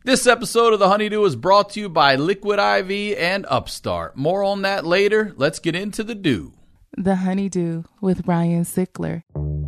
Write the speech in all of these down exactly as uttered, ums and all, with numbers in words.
This episode of The Honeydew is brought to you by Liquid I V and Upstart. More on that later. Let's get into the do. The Honeydew with Ryan Sickler.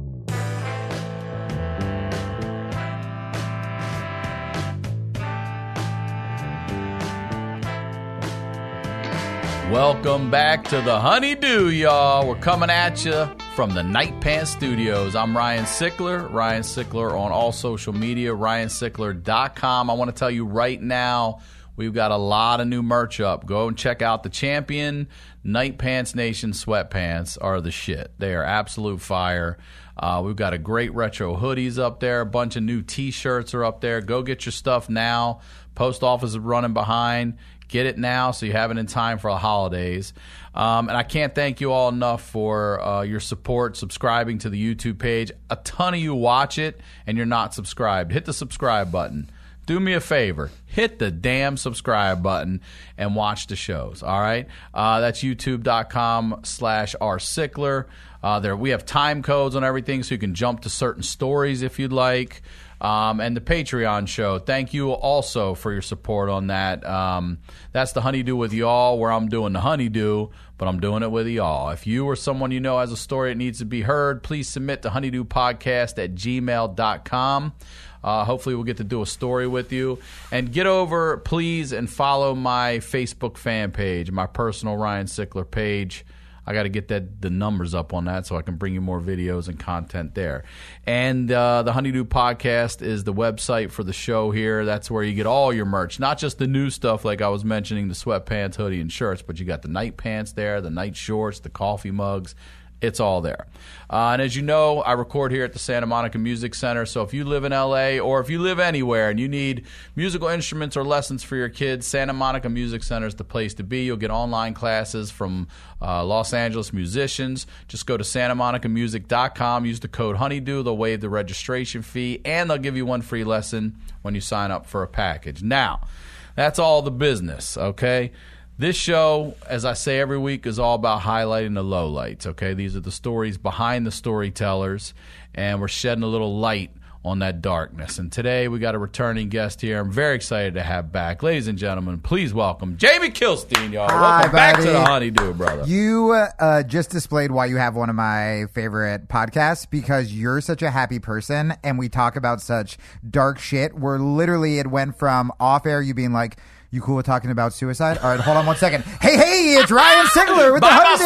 Welcome back to The Honeydew, y'all. We're coming at you from the Night Pants Studios. I'm Ryan Sickler. Ryan Sickler on all social media, ryan sickler dot com. I want to tell you right now, we've got a lot of new merch up. Go and check out the Champion Night Pants Nation sweatpants are the shit. They are absolute fire. Uh, we've got a great retro hoodies up there. A bunch of new T-shirts are up there. Go get your stuff now. Post office is running behind. Get it now so you have it in time for the holidays. Um, and I can't thank you all enough for uh, your support, subscribing to the YouTube page. A ton of you watch it and you're not subscribed. Hit the subscribe button. Do me a favor. Hit the damn subscribe button and watch the shows, all right? Uh, that's youtube.com slash rsickler. Uh, there, we have time codes on everything so you can jump to certain stories if you'd like. Um, and the Patreon show. Thank you also for your support on that. Um, that's the Honeydew with y'all, where I'm doing the Honeydew, but I'm doing it with y'all. If you or someone you know has a story that needs to be heard, please submit to honeydewpodcast at gmail dot com. Uh, hopefully we'll get to do a story with you. And get over, please, and follow my Facebook fan page, my personal Ryan Sickler page. I got to get that the numbers up on that so I can bring you more videos and content there. And uh, the Honeydew Podcast is the website for the show here. That's where you get all your merch, not just the new stuff like I was mentioning, the sweatpants, hoodie, and shirts, but you got the night pants there, the night shorts, the coffee mugs. It's all there. Uh, and as you know, I record here at the Santa Monica Music Center. So if you live in L A or if you live anywhere and you need musical instruments or lessons for your kids, Santa Monica Music Center is the place to be. You'll get online classes from uh, Los Angeles musicians. Just go to santa monica music dot com. Use the code Honeydew. They'll waive the registration fee, and they'll give you one free lesson when you sign up for a package. Now, that's all the business, okay? This show, as I say every week, is all about highlighting the lowlights, okay? These are the stories behind the storytellers, and we're shedding a little light on that darkness. And today we got a returning guest here I'm very excited to have back. Ladies and gentlemen, please welcome Jamie Kilstein, y'all. Hi, welcome buddy. back to the Honeydew, brother. You uh, just displayed why you have one of my favorite podcasts, because you're such a happy person, and we talk about such dark shit where literally it went from off-air you being like, you cool with talking about suicide? All right, hold on one second. Hey, hey, it's Ryan Sickler with Buy the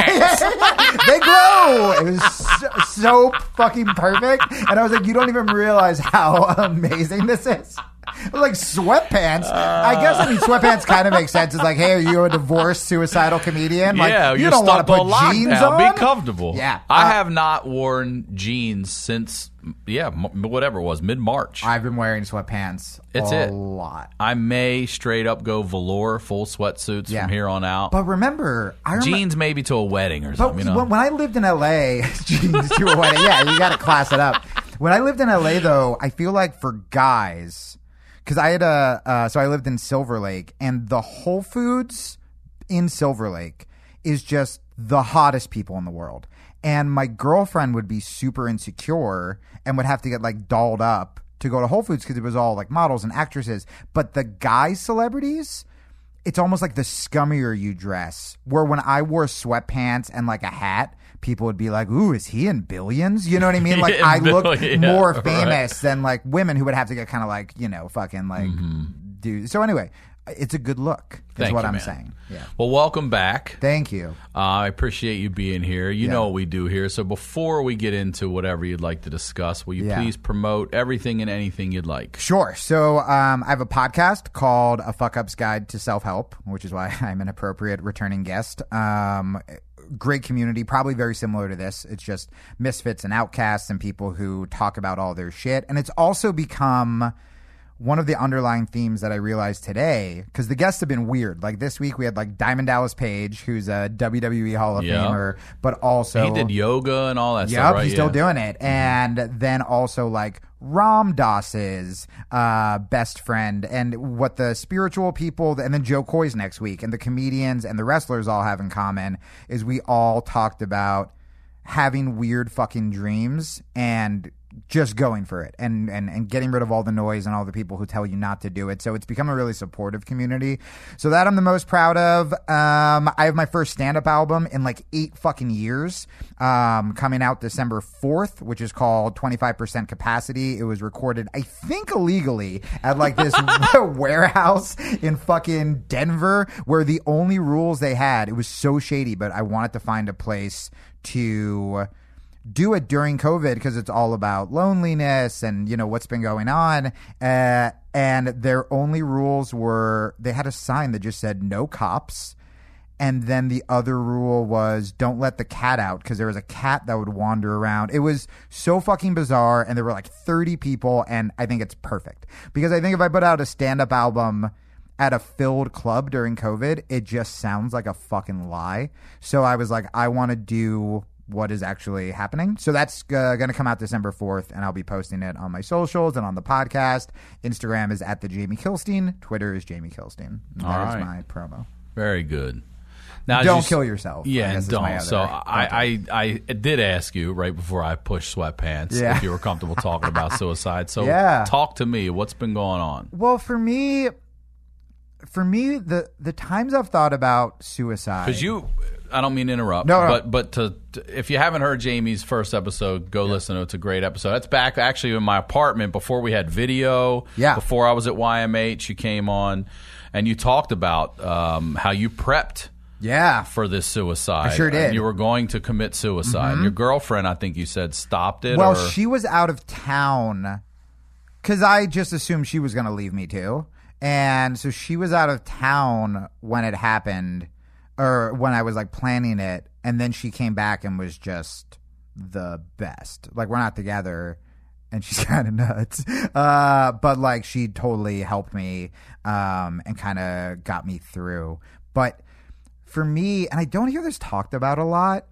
my Honeydew. They glow. It was so, so fucking perfect. And I was like, you don't even realize how amazing this is. Like sweatpants. Uh, I guess I mean sweatpants kind of makes sense. It's like, hey, are you a divorced suicidal comedian? Like, yeah, you you're don't want stuck to put on jeans lockdown. on. Be comfortable. Yeah, I uh, have not worn jeans since yeah, m- whatever it was, mid March. I've been wearing sweatpants. It's a it. lot. I may straight up go velour, full sweatsuits Yeah. from here on out. But remember, I remember, jeans maybe to a wedding or But something. You know? when, when I lived in L A, jeans to a wedding. Yeah, you got to class it up. When I lived in L A, though, I feel like for guys. Because I had a, uh, so I lived in Silver Lake, and the Whole Foods in Silver Lake is just the hottest people in the world. And my girlfriend would be super insecure and would have to get like dolled up to go to Whole Foods because it was all like models and actresses. But the guy celebrities, it's almost like the scummier you dress. Where when I wore sweatpants and like a hat, people would be like, ooh, is he in Billions? You know what I mean? Like, I look yeah, more right. famous than, like, women who would have to get kind of, like, you know, fucking, like, Mm-hmm. do. So, anyway, it's a good look, is Thank what you, I'm man. saying. Yeah. Well, welcome back. Thank you. Uh, I appreciate you being here. You Yeah. know what we do here. So before we get into whatever you'd like to discuss, will you Yeah. please promote everything and anything you'd like? Sure. So um, I have a podcast called A Fuck Up's Guide to Self-Help, which is why I'm an appropriate returning guest. Um, great community, probably very similar to this. It's just misfits and outcasts and people who talk about all their shit. And it's also become one of the underlying themes that I realized today, because the guests have been weird. Like this week we had like Diamond Dallas Page, who's a W W E Hall of Yeah. Famer, but also He did yoga and all that Yep, stuff, right? he's still Yeah. doing it. And then also like Ram Dass's uh, best friend, and what the spiritual people, and then Joe Coy's next week, and the comedians and the wrestlers all have in common is we all talked about having weird fucking dreams and just going for it and, and, and getting rid of all the noise and all the people who tell you not to do it. So it's become a really supportive community. So that I'm the most proud of. Um, I have my first stand-up album in like eight fucking years, um, coming out December fourth, which is called twenty-five percent Capacity. It was recorded, I think, illegally at like this warehouse in fucking Denver where the only rules they had, it was so shady, but I wanted to find a place to do it during COVID because it's all about loneliness and, you know, what's been going on. Uh, and their only rules were they had a sign that just said no cops. And then the other rule was don't let the cat out because there was a cat that would wander around. It was so fucking bizarre. And there were like thirty people. And I think it's perfect because I think if I put out a stand-up album at a filled club during COVID, it just sounds like a fucking lie. So I was like, I want to do what is actually happening. So that's uh, going to come out December fourth, and I'll be posting it on my socials and on the podcast. Instagram is at the Jamie Kilstein. Twitter is Jamie Kilstein. That All is right. my promo. Very good. Now, Don't just, kill yourself. I Yeah, guess is my don't. other So I, content. I, I did ask you right before I pushed sweatpants Yeah. if you were comfortable talking about suicide. So Yeah. talk to me. What's been going on? Well, for me, for me, the the times I've thought about suicide. Because you, I don't mean to interrupt, No, no. but but to, to if you haven't heard Jamie's first episode, go listen to it. It's a great episode. That's back actually in my apartment before we had video. Yeah. Before I was at Y M H, you came on, and you talked about um, how you prepped Yeah. for this suicide. I sure did. And you were going to commit suicide. And your girlfriend, I think you said, stopped it. Well, or? she was out of town because I just assumed she was going to leave me too. And so she was out of town when it happened or when I was like planning it. And then she came back and was just the best. Like, we're not together and she's kind of nuts. Uh, but like, she totally helped me um, and kind of got me through. But for me, and I don't hear this talked about a lot,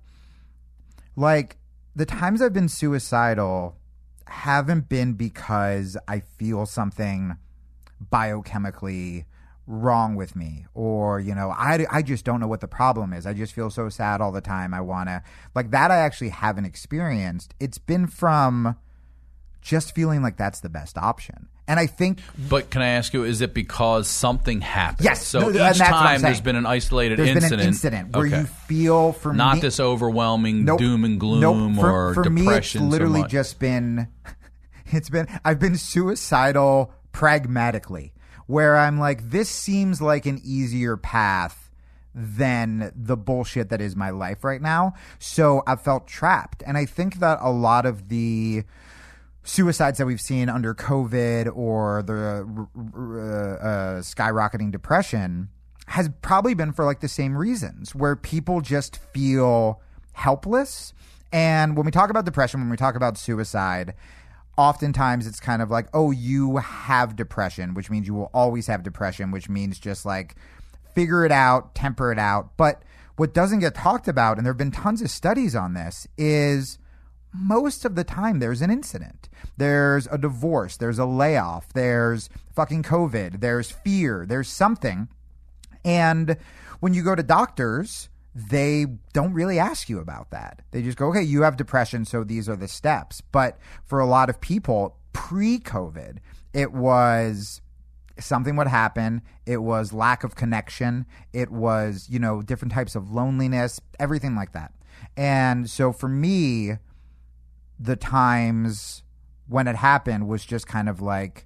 like the times I've been suicidal haven't been because I feel something biochemically wrong with me or, you know, I, I just don't know what the problem is. I just feel so sad all the time. I want to, like that I actually haven't experienced. It's been from just feeling like that's the best option. And I think... But can I ask you, is it because something happened? Yes. So No, and each that's what I'm time there's saying. been an isolated There's incident. been an incident where Okay. you feel for Not me... this overwhelming Nope. doom and gloom Nope. For, or for depression. me, it's literally so much. just been... It's been... I've been suicidal pragmatically, where I'm like, this seems like an easier path than the bullshit that is my life right now. So I felt trapped. And I think that a lot of the suicides that we've seen under COVID or the uh, uh, skyrocketing depression has probably been for like the same reasons, where people just feel helpless. And when we talk about depression, when we talk about suicide, oftentimes it's kind of like, oh, you have depression, which means you will always have depression, which means just like figure it out, temper it out. But what doesn't get talked about, and there have been tons of studies on this, is most of the time there's an incident. There's a divorce, there's a layoff, there's fucking COVID, there's fear, there's something. And when you go to doctors, they don't really ask you about that. They just go, okay, you have depression, so these are the steps. But for a lot of people, pre-COVID, it was something would happen. It was lack of connection. It was, you know, different types of loneliness, everything like that. And so for me, the times when it happened was just kind of like,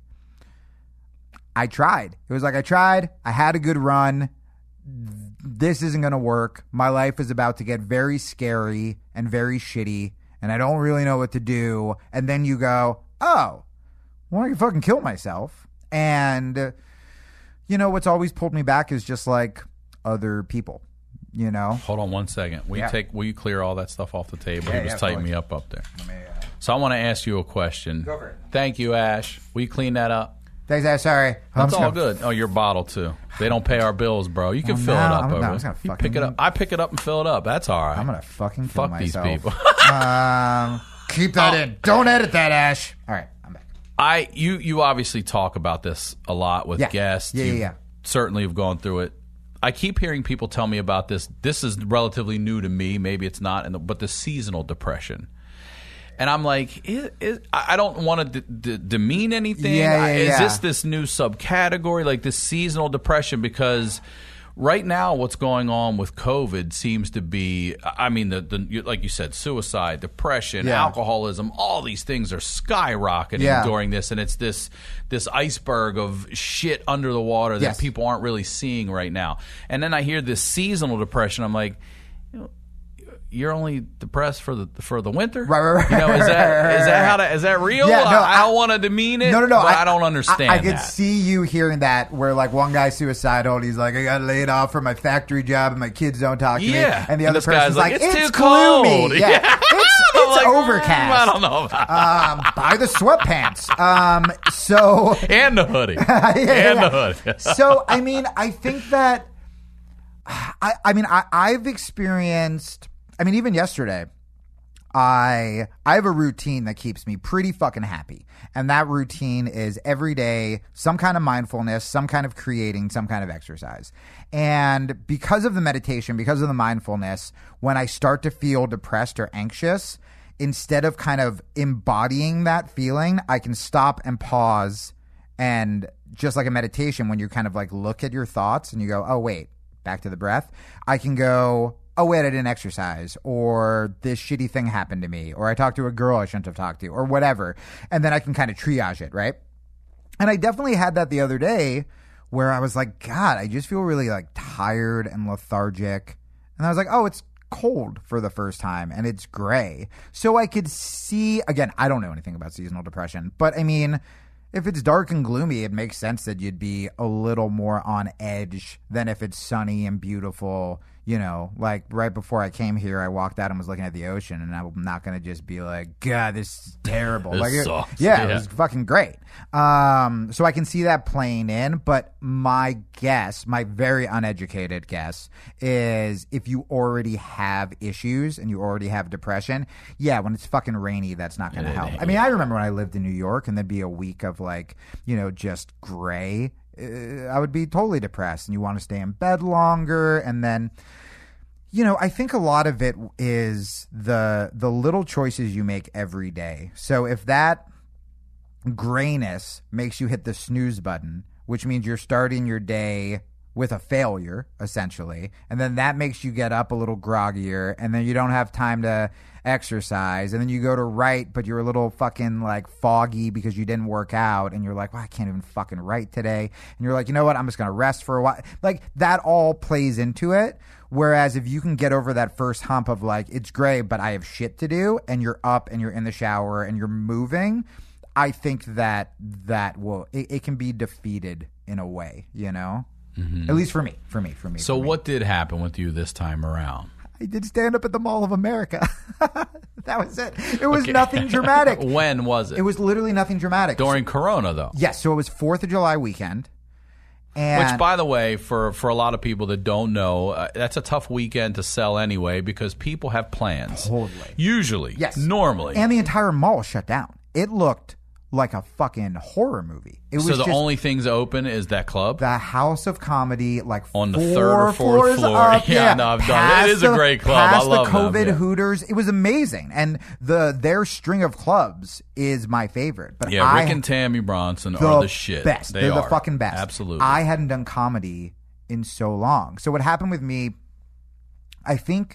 I tried. It was like, I tried. I had a good run. This isn't going to work. My life is about to get very scary and very shitty, and I don't really know what to do. And then you go, oh, well, I can fucking kill myself. And, uh, you know, what's always pulled me back is just like other people, you know? Hold on one second. Will Yeah. you take? Will you clear all that stuff off the table? Yeah, he was yeah, tighten of me course. up up there. Let me, uh, So I want to ask you a question. Go for it. Thank you, Ash. Will you clean that up? Thanks, I'm sorry. I'm That's just all gonna- good. Oh, your bottle too. They don't pay our bills, bro. You can Oh, fill no, it up I'm- no, over. I'm just gonna You fucking- pick it up. I pick it up and fill it up. That's all right. I'm going to fucking kill Fuck these myself. people. um, keep that in. Don't edit that, Ash. All right, I'm back. I you you obviously talk about this a lot with Yeah. guests. Yeah, You yeah, yeah. certainly have gone through it I keep hearing people tell me about this. This is relatively new to me. Maybe it's not, in the, but the seasonal depression. And I'm like, is, is, I don't want to d- d- demean anything. Yeah, yeah, is yeah. this this new subcategory, like this seasonal depression? Because right now, what's going on with COVID seems to be, I mean, the, the like you said, suicide, depression, Yeah. alcoholism, all these things are skyrocketing Yeah. during this, and it's this this iceberg of shit under the water that Yes. people aren't really seeing right now. And then I hear this seasonal depression. I'm like, you know, you're only depressed for the for the winter, Right, right, right. You know, is that is that how to, is that real? Yeah, no, I, I I- don't want to demean it. No, no, no. But I, don't understand. I, I could that. see you hearing that where like one guy's suicidal and he's like, I got laid off from my factory job and my kids don't talk to Yeah. me. And the And other this guy's person's like, like, "It's it's, too cold." gloomy. Yeah. Yeah. It's, I'm it's like, mm, overcast. I don't know about that. Um, buy the sweatpants. Um, so And the hoodie. yeah, and yeah. the hoodie. So I mean, I think that I, I mean, I, I've experienced. I mean, even yesterday, I I have a routine that keeps me pretty fucking happy, and that routine is every day some kind of mindfulness, some kind of creating, some kind of exercise. And because of the meditation, because of the mindfulness, when I start to feel depressed or anxious, instead of kind of embodying that feeling, I can stop and pause. And just like a meditation, when you kind of like look at your thoughts and you go, oh, wait, back to the breath, I can go, oh, wait, I didn't exercise, or this shitty thing happened to me, or I talked to a girl I shouldn't have talked to, or whatever. And then I can kind of triage it, right? And I definitely had that the other day where I was like, God, I just feel really like tired and lethargic. And I was like, oh, it's cold for the first time and it's gray. So I could see, again, I don't know anything about seasonal depression, but I mean, if it's dark and gloomy, it makes sense that you'd be a little more on edge than if it's sunny and beautiful. You know, like right before I came here, I walked out and was looking at the ocean, and I'm not going to just be like, God, this is terrible. This like, it- sucks. yeah, Yeah. it was fucking great. Um, so I can see that playing in, but my guess, my very uneducated guess, is if you already have issues and you already have depression, yeah, when it's fucking rainy, that's not going to help. I mean, I remember when I lived in New York, and there'd be a week of like, you know, just gray. Uh, I would be totally depressed, and you want to stay in bed longer, and then. You know, I think a lot of it is the the little choices you make every day. So if that grayness makes you hit the snooze button, which means you're starting your day with a failure, essentially, and then that makes you get up a little groggier, and then you don't have time to exercise, and then you go to write, but you're a little fucking like foggy because you didn't work out, and you're like, well, I can't even fucking write today, and you're like, you know what, I'm just gonna rest for a while. Like that all plays into it. Whereas if you can get over that first hump of like, it's great, but I have shit to do, and you're up and you're in the shower and you're moving, I think that that will, it, it can be defeated in a way, you know? Mm-hmm. At least for me, for me, for me. So for me. what did happen with you this time around? I did stand up at the Mall of America. That was it. It was Okay. nothing dramatic. When was it? It was literally nothing dramatic. During Corona, though. Yes, so it was fourth of July weekend. And Which, by the way, for, for a lot of people that don't know, uh, that's a tough weekend to sell anyway because people have plans. Totally. Usually. Yes. Normally. And the entire mall shut down. It looked like a fucking horror movie. It was so the just only things open is that club? the House of Comedy, like On the four third or fourth floors floor. up. Yeah, Yeah, no, I've done it. past It is a the- great club. I Past love the them, COVID yeah. Hooters. It was amazing, and the their string of clubs is my favorite. But yeah, I, Rick and Tammy Bronson the are the shit. best. They They're the are. fucking best. Absolutely. I hadn't done comedy in so long. So what happened with me? I think.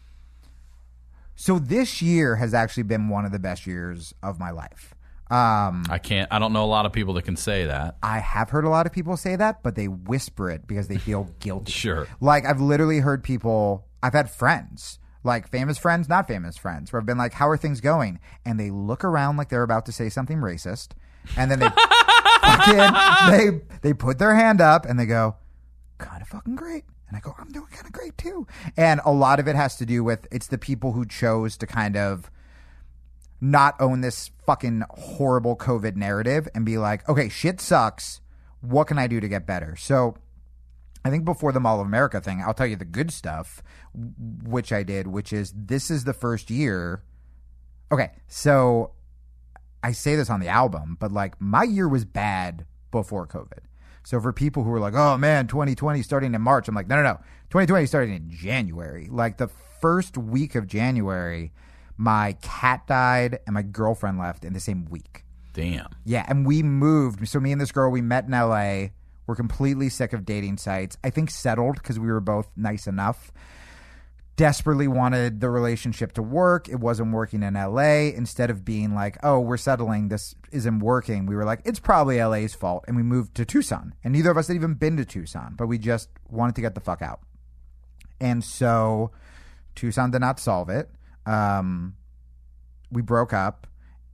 So this year has actually been one of the best years of my life. Um, I can't. I don't know a lot of people that can say that. I have heard a lot of people say that, but they whisper it because they feel guilty. Sure. Like I've literally heard people, I've had friends, like famous friends, not famous friends, where I've been like, how are things going? And they look around like they're about to say something racist. And then they fucking, they, they put their hand up and they go, kind of fucking great. And I go, I'm doing kind of great too. And a lot of it has to do with, it's the people who chose to kind of not own this fucking horrible COVID narrative and be like, okay, shit sucks. What can I do to get better? So I think before the Mall of America thing, I'll tell you the good stuff, which I did, which is this is the first year. Okay, so I say this on the album, but like my year was bad before COVID. So for people who are like, oh man, twenty twenty starting in March, I'm like, no, no, no. twenty twenty started in January. Like the first week of January, my cat died and my girlfriend left in the same week. Damn. Yeah, and we moved. So me and this girl, we met in L A. We're completely sick of dating sites. I think settled because we were both nice enough. Desperately wanted the relationship to work. It wasn't working in L A. Instead of being like, oh, we're settling, this isn't working, we were like, it's probably L A's fault. And we moved to Tucson. And neither of us had even been to Tucson, but we just wanted to get the fuck out. And so Tucson did not solve it. Um, we broke up.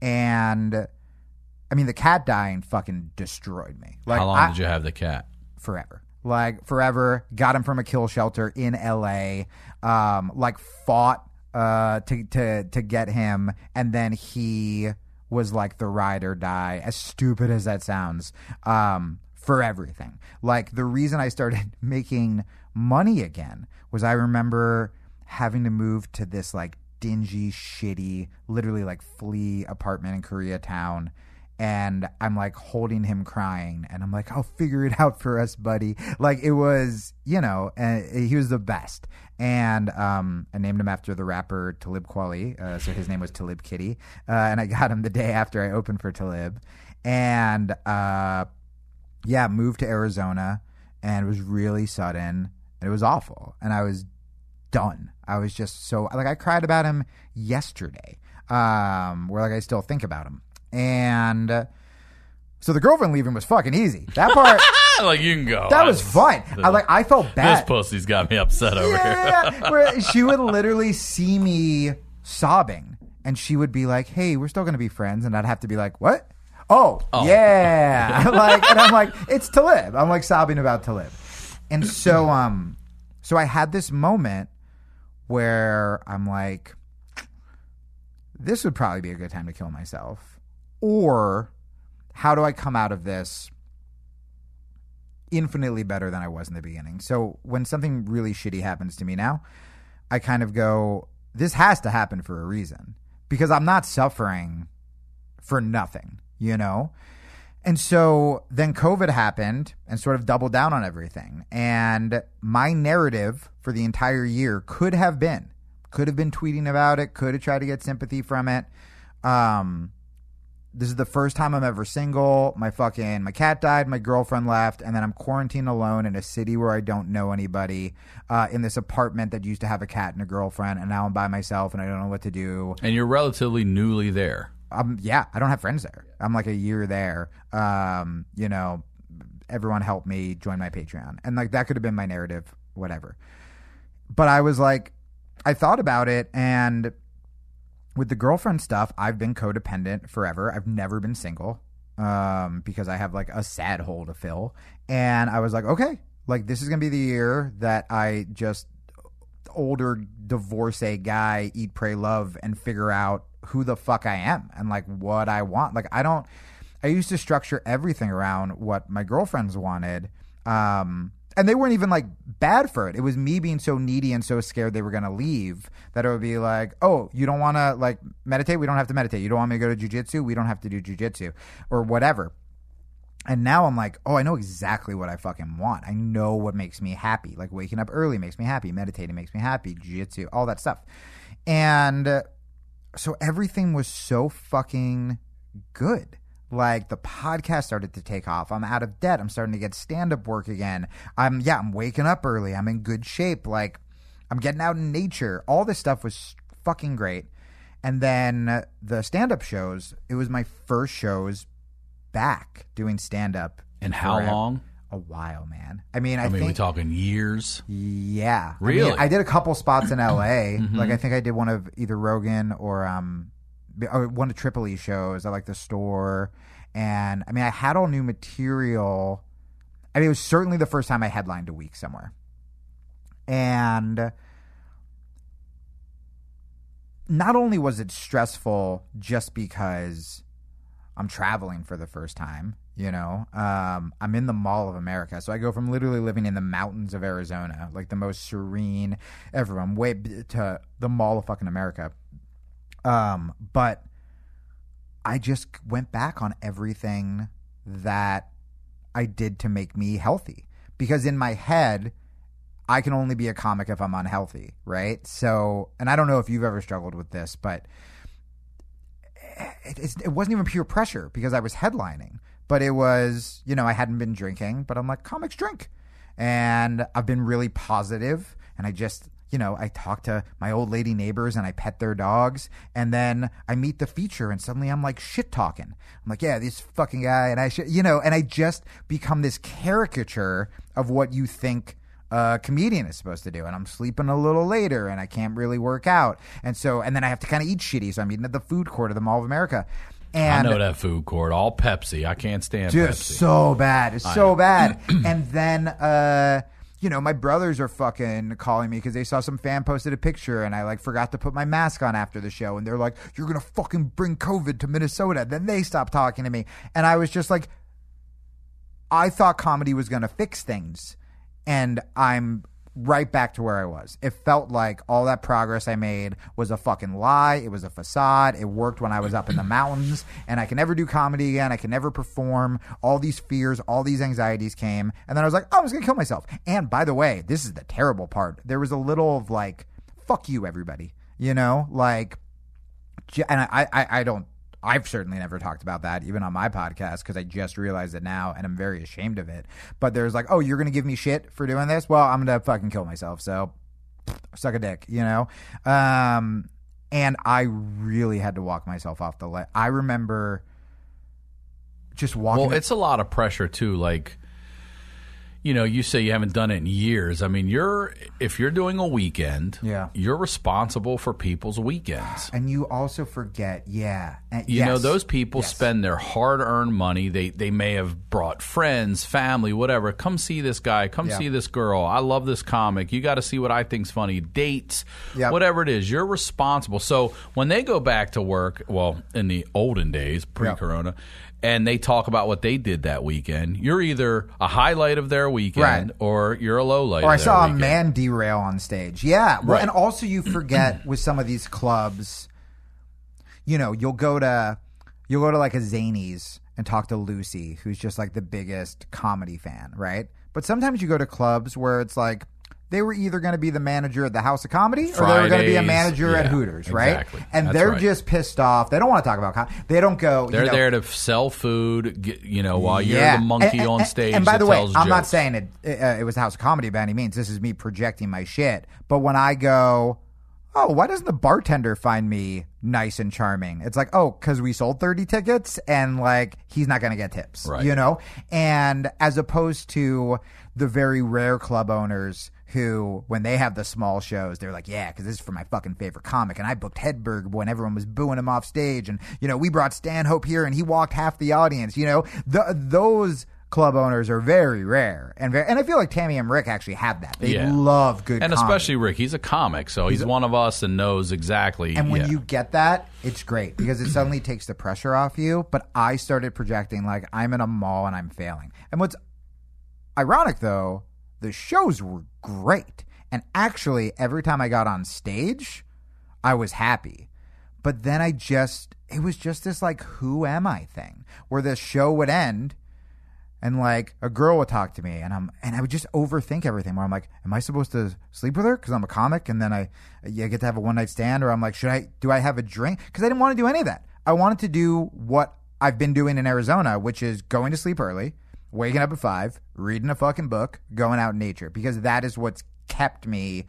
And I mean, the cat dying fucking destroyed me. Like, how long I, did you have the cat? Forever. Like forever. Got him from a kill shelter in L A. Um, like fought uh to to to get him, and then he was like the ride or die. As stupid as that sounds, um, for everything. Like the reason I started making money again was I remember having to move to this like dingy, shitty, literally like flea apartment in Koreatown. And I'm like holding him crying. And I'm like, I'll figure it out for us, buddy. Like it was, you know, uh, he was the best. And um, I named him after the rapper Talib Kweli. Uh, so his name was Talib Kitty. Uh, and I got him the day after I opened for Talib. And uh, yeah, moved to Arizona. And it was really sudden. And it was awful. And I was done. I was just so, like I cried about him yesterday. Um, where like I still think about him. And uh, so the girlfriend leaving was fucking easy. That part, like you can go. That was fine. I like. I felt bad. This pussy's got me upset over yeah, here. yeah. Where she would literally see me sobbing, and she would be like, "Hey, we're still gonna be friends," and I'd have to be like, "What? Oh, oh. yeah." Like, and I'm like, "It's Talib." I'm like sobbing about Talib, and so um, so I had this moment where I'm like, "This would probably be a good time to kill myself." Or how do I come out of this infinitely better than I was in the beginning? So when something really shitty happens to me now, I kind of go, this has to happen for a reason because I'm not suffering for nothing, you know? And so then COVID happened and sort of doubled down on everything. And my narrative for the entire year could have been, could have been tweeting about it, could have tried to get sympathy from it. Um... This is the first time I'm ever single. My fucking, my cat died, my girlfriend left, and then I'm quarantined alone in a city where I don't know anybody, uh, in this apartment that used to have a cat and a girlfriend, and now I'm by myself and I don't know what to do. And you're relatively newly there. Um, yeah, I don't have friends there. I'm like a year there. Um, you know, everyone help me join my Patreon. And like that could have been my narrative, whatever. But I was like, I thought about it, and with the girlfriend stuff, I've been codependent forever. I've never been single um, because I have like a sad hole to fill. And I was like, okay, like this is going to be the year that I just older divorcee guy, eat, pray, love, and figure out who the fuck I am and like what I want. Like I don't, I used to structure everything around what my girlfriends wanted. Um, And they weren't even like bad for it. It was me being so needy and so scared they were going to leave that it would be like, oh, you don't want to like meditate? We don't have to meditate. You don't want me to go to jujitsu? We don't have to do jujitsu or whatever. And now I'm like, oh, I know exactly what I fucking want. I know what makes me happy. Like waking up early makes me happy. Meditating makes me happy. Jiu-jitsu, all that stuff. And uh, so everything was so fucking good. Like the podcast started to take off. I'm out of debt. I'm starting to get stand-up work again. I'm, yeah, I'm waking up early. I'm in good shape. Like I'm getting out in nature. All this stuff was fucking great. And then uh, the stand-up shows, it was my first shows back doing stand-up. And how forever. long? A while, man. I mean, I, I mean, think, we talking years? Yeah. Really? I, mean, I did a couple spots in L A. Mm-hmm. Like I think I did one of either Rogan or um, or one of Triple E shows at like the store. And I mean, I had all new material. I mean, it was certainly the first time I headlined a week somewhere. And not only was it stressful just because I'm traveling for the first time, you know, um, I'm in the Mall of America. So I go from literally living in the mountains of Arizona, like the most serene ever, I'm way to the Mall of fucking America. Um, but I just went back on everything that I did to make me healthy. Because in my head, I can only be a comic if I'm unhealthy, right? So, and I don't know if you've ever struggled with this, but it, it's, it wasn't even pure pressure because I was headlining. But it was, you know, I hadn't been drinking, but I'm like, comics drink. And I've been really positive, and I just, you know, I talk to my old lady neighbors and I pet their dogs, and then I meet the feature and suddenly I'm like shit talking. I'm like, yeah, this fucking guy, and I should, you know, and I just become this caricature of what you think a comedian is supposed to do. And I'm sleeping a little later and I can't really work out. And so, and then I have to kind of eat shitty. So I'm eating at the food court of the Mall of America. And I know that food court, all Pepsi. I can't stand just Pepsi. so bad. It's I so know. bad. And then, uh, you know, my brothers are fucking calling me because they saw some fan posted a picture and I like forgot to put my mask on after the show. And they're like, you're going to fucking bring COVID to Minnesota. Then they stopped talking to me. And I was just like, I thought comedy was going to fix things. And I'm right back to where I was. It felt like all that progress I made was a fucking lie. It was a facade. It worked when I was up in the mountains, and I can never do comedy again. I can never perform. All these fears, all these anxieties came, and then I was like, oh, I was going to kill myself. And by the way, this is the terrible part. There was a little of like, fuck you, everybody. You know, like, and I, I, I don't, I've certainly never talked about that, even on my podcast, because I just realized it now, and I'm very ashamed of it. But there's like, oh, you're going to give me shit for doing this? Well, I'm going to fucking kill myself, so suck a dick, you know? Um, and I really had to walk myself off the ledge. I remember just walking. Well, it's a lot of pressure, too. Like, you know, you say you haven't done it in years. I mean, you're if you're doing a weekend, yeah, you're responsible for people's weekends. And you also forget, yeah. And you yes. know, those people yes. spend their hard-earned money. They they may have brought friends, family, whatever. Come see this guy. Come yeah. see this girl. I love this comic. You got to see what I think's funny. Dates, yep. whatever it is. You're responsible. So when they go back to work, well, in the olden days, pre-corona, yep. and they talk about what they did that weekend, you're either a highlight of their weekend right. or you're a low light. Or of I saw weekend. a man derail on stage. Yeah. Well, right. and also you forget with some of these clubs, you know, you'll go to you'll go to like a Zanies and talk to Lucy, who's just like the biggest comedy fan, right? But sometimes you go to clubs where it's like they were either going to be the manager at the House of Comedy Fridays, or they were going to be a manager yeah, at Hooters, right? Exactly. And That's they're right. just pissed off. They don't want to talk about comedy. They don't go. They're you know, there to sell food, get, you know, while you're yeah. the monkey and, on and, stage. And by that the way, tells I'm not jokes. saying it, uh, it was the House of Comedy by any means. This is me projecting my shit. But when I go, oh, why doesn't the bartender find me nice and charming? It's like, oh, because we sold thirty tickets and like he's not going to get tips, right. you know? And as opposed to the very rare club owners who, when they have the small shows, they're like, yeah, because this is for my fucking favorite comic. And I booked Hedberg when everyone was booing him off stage. And, you know, we brought Stanhope here and he walked half the audience. You know, the, those club owners are very rare. And very, and I feel like Tammy and Rick actually have that. They Yeah. love good And comedy. especially Rick. He's a comic, so he's, He's a- one of us and knows exactly. And when yeah. you get that, it's great because it suddenly takes the pressure off you. But I started projecting like I'm in a mall and I'm failing. And what's ironic, though, the shows were great. And actually, every time I got on stage, I was happy. But then I just, it was just this like, who am I thing where the show would end and like a girl would talk to me and I'm, and I would just overthink everything where I'm like, am I supposed to sleep with her? Cause I'm a comic. And then I, I get to have a one night stand, or I'm like, should I, do I have a drink? Cause I didn't want to do any of that. I wanted to do what I've been doing in Arizona, which is going to sleep early, waking up at five, reading a fucking book, going out in nature, because that is what's kept me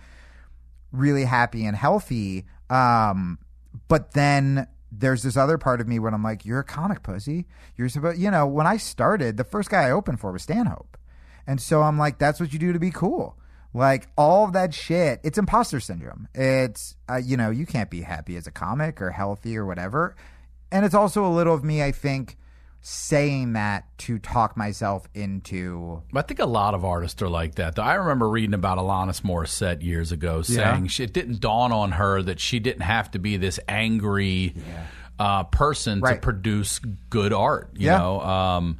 really happy and healthy. Um, but then there's this other part of me when I'm like, you're a comic pussy. You're supposed, you know, when I started, the first guy I opened for was Stanhope. And so I'm like, that's what you do to be cool. Like all of that shit, it's imposter syndrome. It's, uh, you know, you can't be happy as a comic or healthy or whatever. And it's also a little of me, I think, saying that to talk myself into. I think a lot of artists are like that. I remember reading about Alanis Morissette years ago saying Yeah. she, it didn't dawn on her that she didn't have to be this angry Yeah. uh, person Right. to produce good art, you Yeah. know? Um,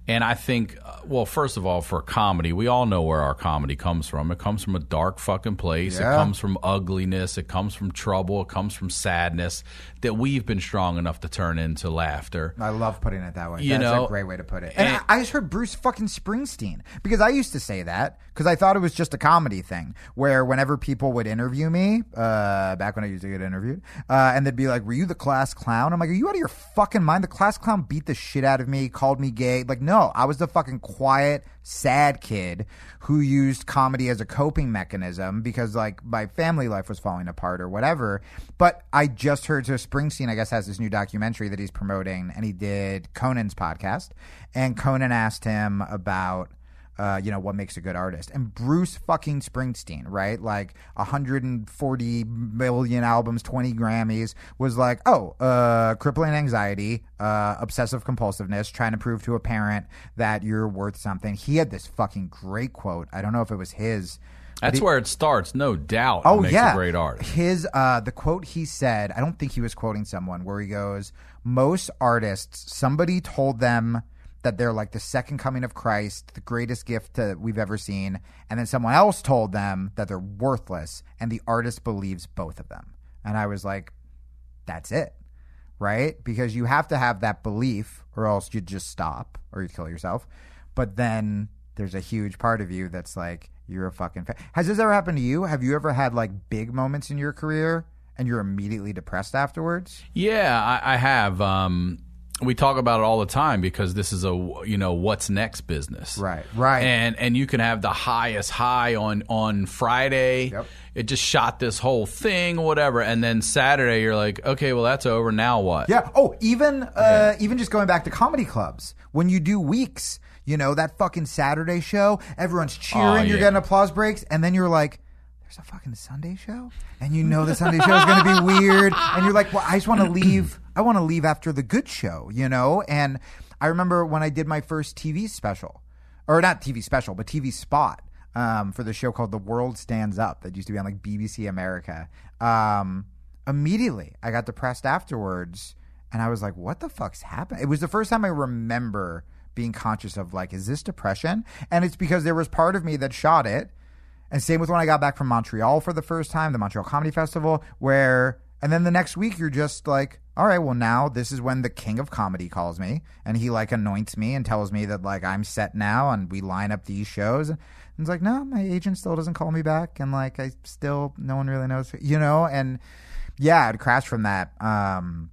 And I think, uh, well, first of all, for comedy, we all know where our comedy comes from. It comes from a dark fucking place. Yeah. It comes from ugliness. It comes from trouble. It comes from sadness that we've been strong enough to turn into laughter. I love putting it that way. You That's know, a great way to put it. And, and- I, I just heard Bruce fucking Springsteen, because I used to say that because I thought it was just a comedy thing, where whenever people would interview me, uh, back when I used to get interviewed, uh, and they'd be like, "Were you the class clown?" I'm like, "Are you out of your fucking mind? The class clown beat the shit out of me, called me gay. Like, no, I was the fucking quiet, sad kid who used comedy as a coping mechanism because, like, my family life was falling apart or whatever." But I just heard, so Springsteen, I guess, has this new documentary that he's promoting, and he did Conan's podcast, and Conan asked him about, uh, you know, what makes a good artist. And Bruce fucking Springsteen, right? Like one hundred forty million albums, twenty Grammys, was like, oh, uh, crippling anxiety, uh, obsessive compulsiveness, trying to prove to a parent that you're worth something. He had this fucking great quote. I don't know if it was his. That's he, where it starts, no doubt. Oh, it makes yeah. a great artist. His, uh, the quote he said, I don't think he was quoting someone, where he goes, most artists, somebody told them that they're like the second coming of Christ, the greatest gift that we've ever seen. And then someone else told them that they're worthless, and the artist believes both of them. And I was like, that's it, right? Because you have to have that belief or else you just stop or you kill yourself. But then there's a huge part of you that's like, you're a fucking fa-. Has this ever happened to you? Have you ever had like big moments in your career and you're immediately depressed afterwards? Yeah, I, I have. Um, we talk about it all the time because this is a, you know, what's next business. Right, right. And and you can have the highest high on, on Friday. Yep. It just shot this whole thing or whatever. And then Saturday you're like, okay, well, that's over. Now what? Yeah. Oh, even uh, even just going back to comedy clubs, when you do weeks, you know, that fucking Saturday show, everyone's cheering, Oh, you're yeah. getting applause breaks, and then you're like, there's a fucking Sunday show? And you know the Sunday show is going to be weird, and you're like, well, I just want to leave. I want to leave after the good show, you know? And I remember when I did my first T V special, or not T V special, but T V spot, um, for the show called The World Stands Up that used to be on like B B C America. Um, immediately, I got depressed afterwards, and I was like, what the fuck's happening? It was the first time I remember being conscious of like, is this depression? And it's because there was part of me that shot it. And same with when I got back from Montreal for the first time, the Montreal Comedy Festival, where, and then the next week you're just like, all right, well now this is when the king of comedy calls me, and he like anoints me and tells me that like I'm set now and we line up these shows. And it's like, no, my agent still doesn't call me back, and like I still, no one really knows, you know? And yeah, I'd crashed from that um,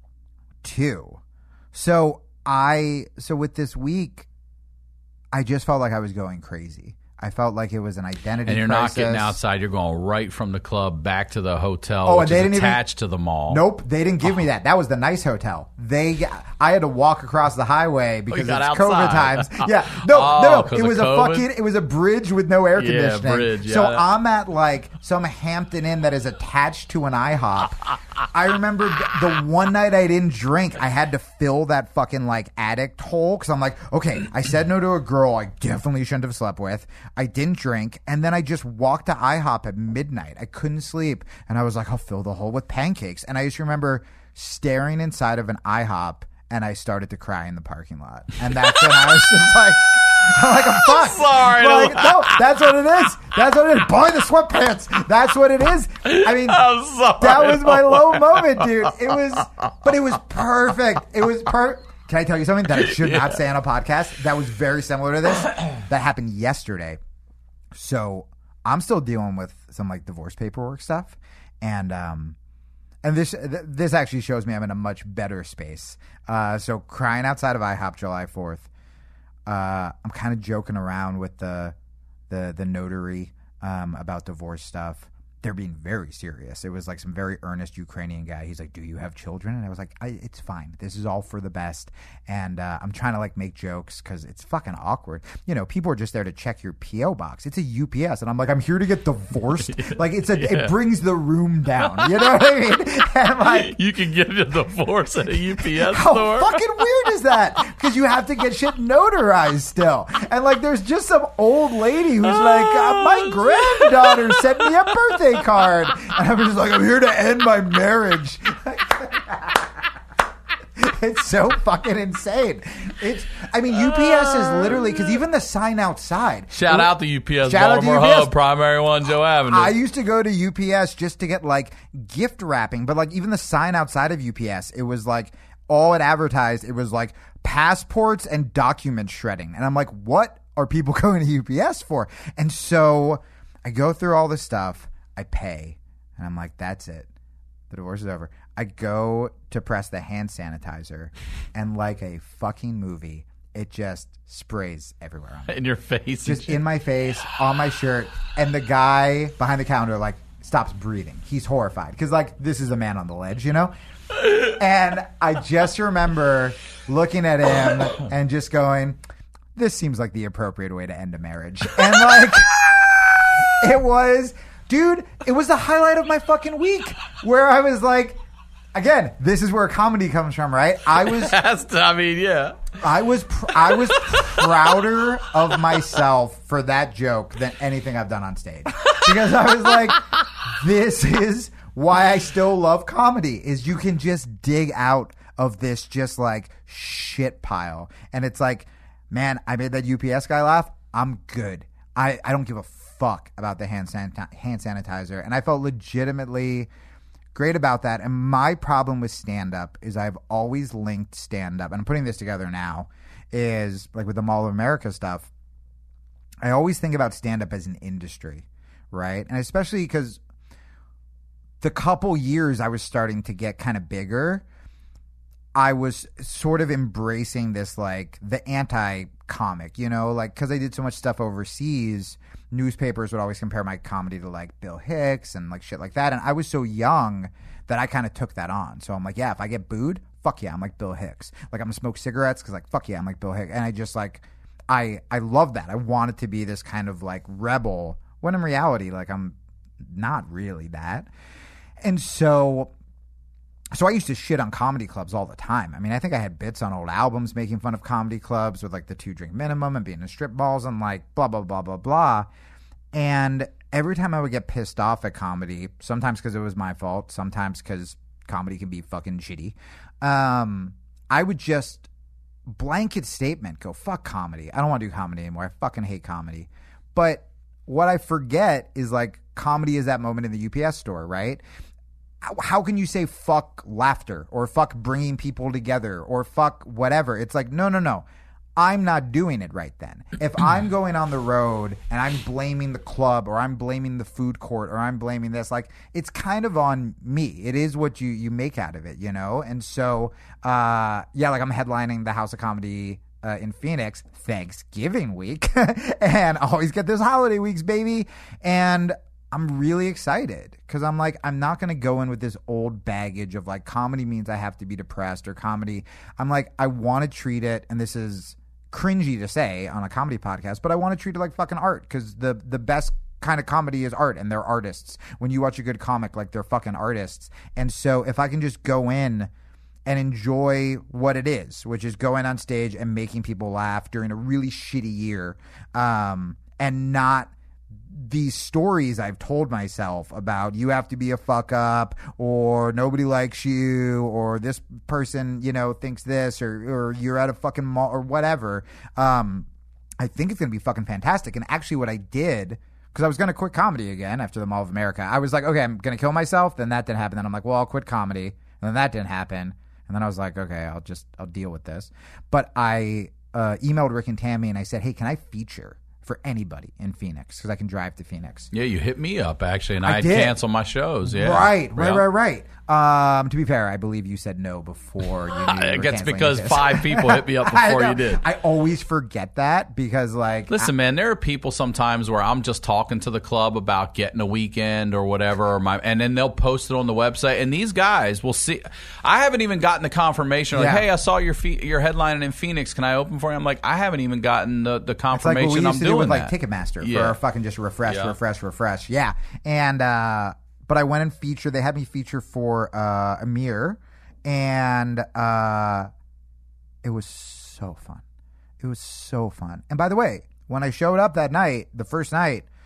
too. So I, so with this week, I just felt like I was going crazy. I felt like it was an identity And you're crisis. not getting outside. You're going right from the club back to the hotel, Oh, which and they is didn't even- attached to the mall. Nope, they didn't give me that. That was the nice hotel. They, I had to walk across the highway because it's got COVID outside. times. Yeah, no, Oh, no, no. 'cause It of was a COVID? fucking, it was a bridge with no air Yeah, conditioning. bridge, So yeah. I'm at like some Hampton Inn that is attached to an IHOP. I remember th- the one night I didn't drink, I had to fill that fucking like addict hole because I'm like, okay, I said no to a girl I definitely shouldn't have slept with. I didn't drink, and then I just walked to IHOP at midnight. I couldn't sleep, and I was like, I'll fill the hole with pancakes. And I just remember staring inside of an IHOP, and I started to cry in the parking lot. And that's when I was just like, I'm like, I'm fucked. sorry. Like, no, that's what it is. That's what it is. Boy, the sweatpants. That's what it is. I mean, I'm sorry. that was my low moment, dude. It was, but it was perfect. It was per. Can I tell you something that I should not say on a podcast? That was very similar to this. That happened yesterday. So I'm still dealing with some like divorce paperwork stuff, and um, and this th- this actually shows me I'm in a much better space. Uh, so crying outside of IHOP July fourth. Uh, I'm kind of joking around with the the the notary um, about divorce stuff. They're being very serious. It was like some very earnest Ukrainian guy. He's like, "Do you have children?" And I was like, I, "It's fine. This is all for the best." And uh, I'm trying to like make jokes because it's fucking awkward. You know, people are just there to check your P O box. It's a U P S, and I'm like, I'm here to get divorced. Like it's a, Yeah. it brings the room down. You know what I mean? And I'm like, You can get a divorce at a U P S how store. fucking weird is that? Because you have to get shit notarized still. And like there's just some old lady who's like, uh, my granddaughter sent me a birthday card. And I'm just like, I'm here to end my marriage. It's so fucking insane. It's, I mean, U P S is literally, because even the sign outside. Shout out to U P S, Shout out to Baltimore U P S. Hub, Primary One, Joe Avenue. I used to go to U P S just to get like gift wrapping, but like even the sign outside of U P S, it was like all it advertised. It was like passports and document shredding. And I'm like, what are people going to U P S for? And so I go through all this stuff. I pay. And I'm like, that's it. The divorce is over. I go to press the hand sanitizer, and like a fucking movie, it just sprays everywhere on me. In your face. Just in my face, on my shirt. And the guy behind the counter, like, stops breathing. He's horrified. Because, like, this is a man on the ledge, you know? And I just remember looking at him and just going, this seems like the appropriate way to end a marriage. And, like, it was... Dude, it was the highlight of my fucking week where I was like, again, this is where comedy comes from, right? I was, I mean, yeah. I was, pr- I was prouder of myself for that joke than anything I've done on stage, because I was like, this is why I still love comedy, is you can just dig out of this just like shit pile, and it's like, man, I made that U P S guy laugh. I'm good. I, I don't give a fuck about the hand sanit- hand sanitizer, and I felt legitimately great about that. And my problem with stand-up is I've always linked stand-up, and I'm putting this together now, is like with the Mall of America stuff, I always think about stand-up as an industry, right? And especially because the couple years I was starting to get kind of bigger, I was sort of embracing this, like, the anti-comic, you know? Like, because I did so much stuff overseas, newspapers would always compare my comedy to, like, Bill Hicks and, like, shit like that. And I was so young that I kind of took that on. So I'm like, yeah, if I get booed, fuck yeah, I'm like Bill Hicks. Like, I'm going to smoke cigarettes because, like, fuck yeah, I'm like Bill Hicks. And I just, like, I, I love that. I wanted to be this kind of, like, rebel, when in reality, like, I'm not really that. And so... So I used to shit on comedy clubs all the time. I mean, I think I had bits on old albums making fun of comedy clubs with, like, the two drink minimum and being in strip balls and, like, blah, blah, blah, blah, blah. And every time I would get pissed off at comedy, sometimes because it was my fault, sometimes because comedy can be fucking shitty, um, I would just blanket statement go, fuck comedy. I don't want to do comedy anymore. I fucking hate comedy. But what I forget is, like, comedy is that moment in the U P S store, right? How can you say fuck laughter or fuck bringing people together or fuck whatever? It's like, no, no, no. I'm not doing it right then. If I'm going on the road and I'm blaming the club or I'm blaming the food court or I'm blaming this, like, it's kind of on me. It is what you, you make out of it, you know? And so, uh, yeah, like, I'm headlining the House of Comedy uh, in Phoenix Thanksgiving week and I always get those holiday weeks, baby. And I'm really excited because I'm like, I'm not going to go in with this old baggage of, like, comedy means I have to be depressed or comedy. I'm like, I want to treat it, and this is cringy to say on a comedy podcast, but I want to treat it like fucking art, because the, the best kind of comedy is art, and they're artists. When you watch a good comic, like, they're fucking artists. And so if I can just go in and enjoy what it is, which is going on stage and making people laugh during a really shitty year, um, and not these stories I've told myself about you have to be a fuck up or nobody likes you or this person, you know, thinks this or, or you're at a fucking mall or whatever. Um, I think it's going to be fucking fantastic. And actually what I did, because I was going to quit comedy again after the Mall of America, I was like, okay, I'm going to kill myself. Then that didn't happen. Then I'm like, well, I'll quit comedy. And then that didn't happen. And then I was like, okay, I'll just, I'll deal with this. But I uh, emailed Rick and Tammy and I said, hey, can I feature for anybody in Phoenix, because I can drive to Phoenix. Yeah, you hit me up, actually, and I, I had did. canceled my shows. Yeah, Right, right, yeah. right, right. Um, to be fair, I believe you said no before you knew you I were guess canceling because this. five people hit me up I before know. you did. I always forget that because, like... Listen, man, there are people sometimes where I'm just talking to the club about getting a weekend or whatever, or my, and then they'll post it on the website, and these guys will see. I haven't even gotten the confirmation. Like, Yeah. hey, I saw your fe- your headlining in Phoenix. Can I open for you? I'm like, I haven't even gotten the, the It's like confirmation. what we used I'm to do doing with, like, that. Ticketmaster Yeah. for our fucking just refresh, Yeah. refresh, refresh. Yeah. And, uh, but I went and featured, they had me feature for, uh, Amir, and, uh, it was so fun. It was so fun. And by the way, when I showed up that night, the first night,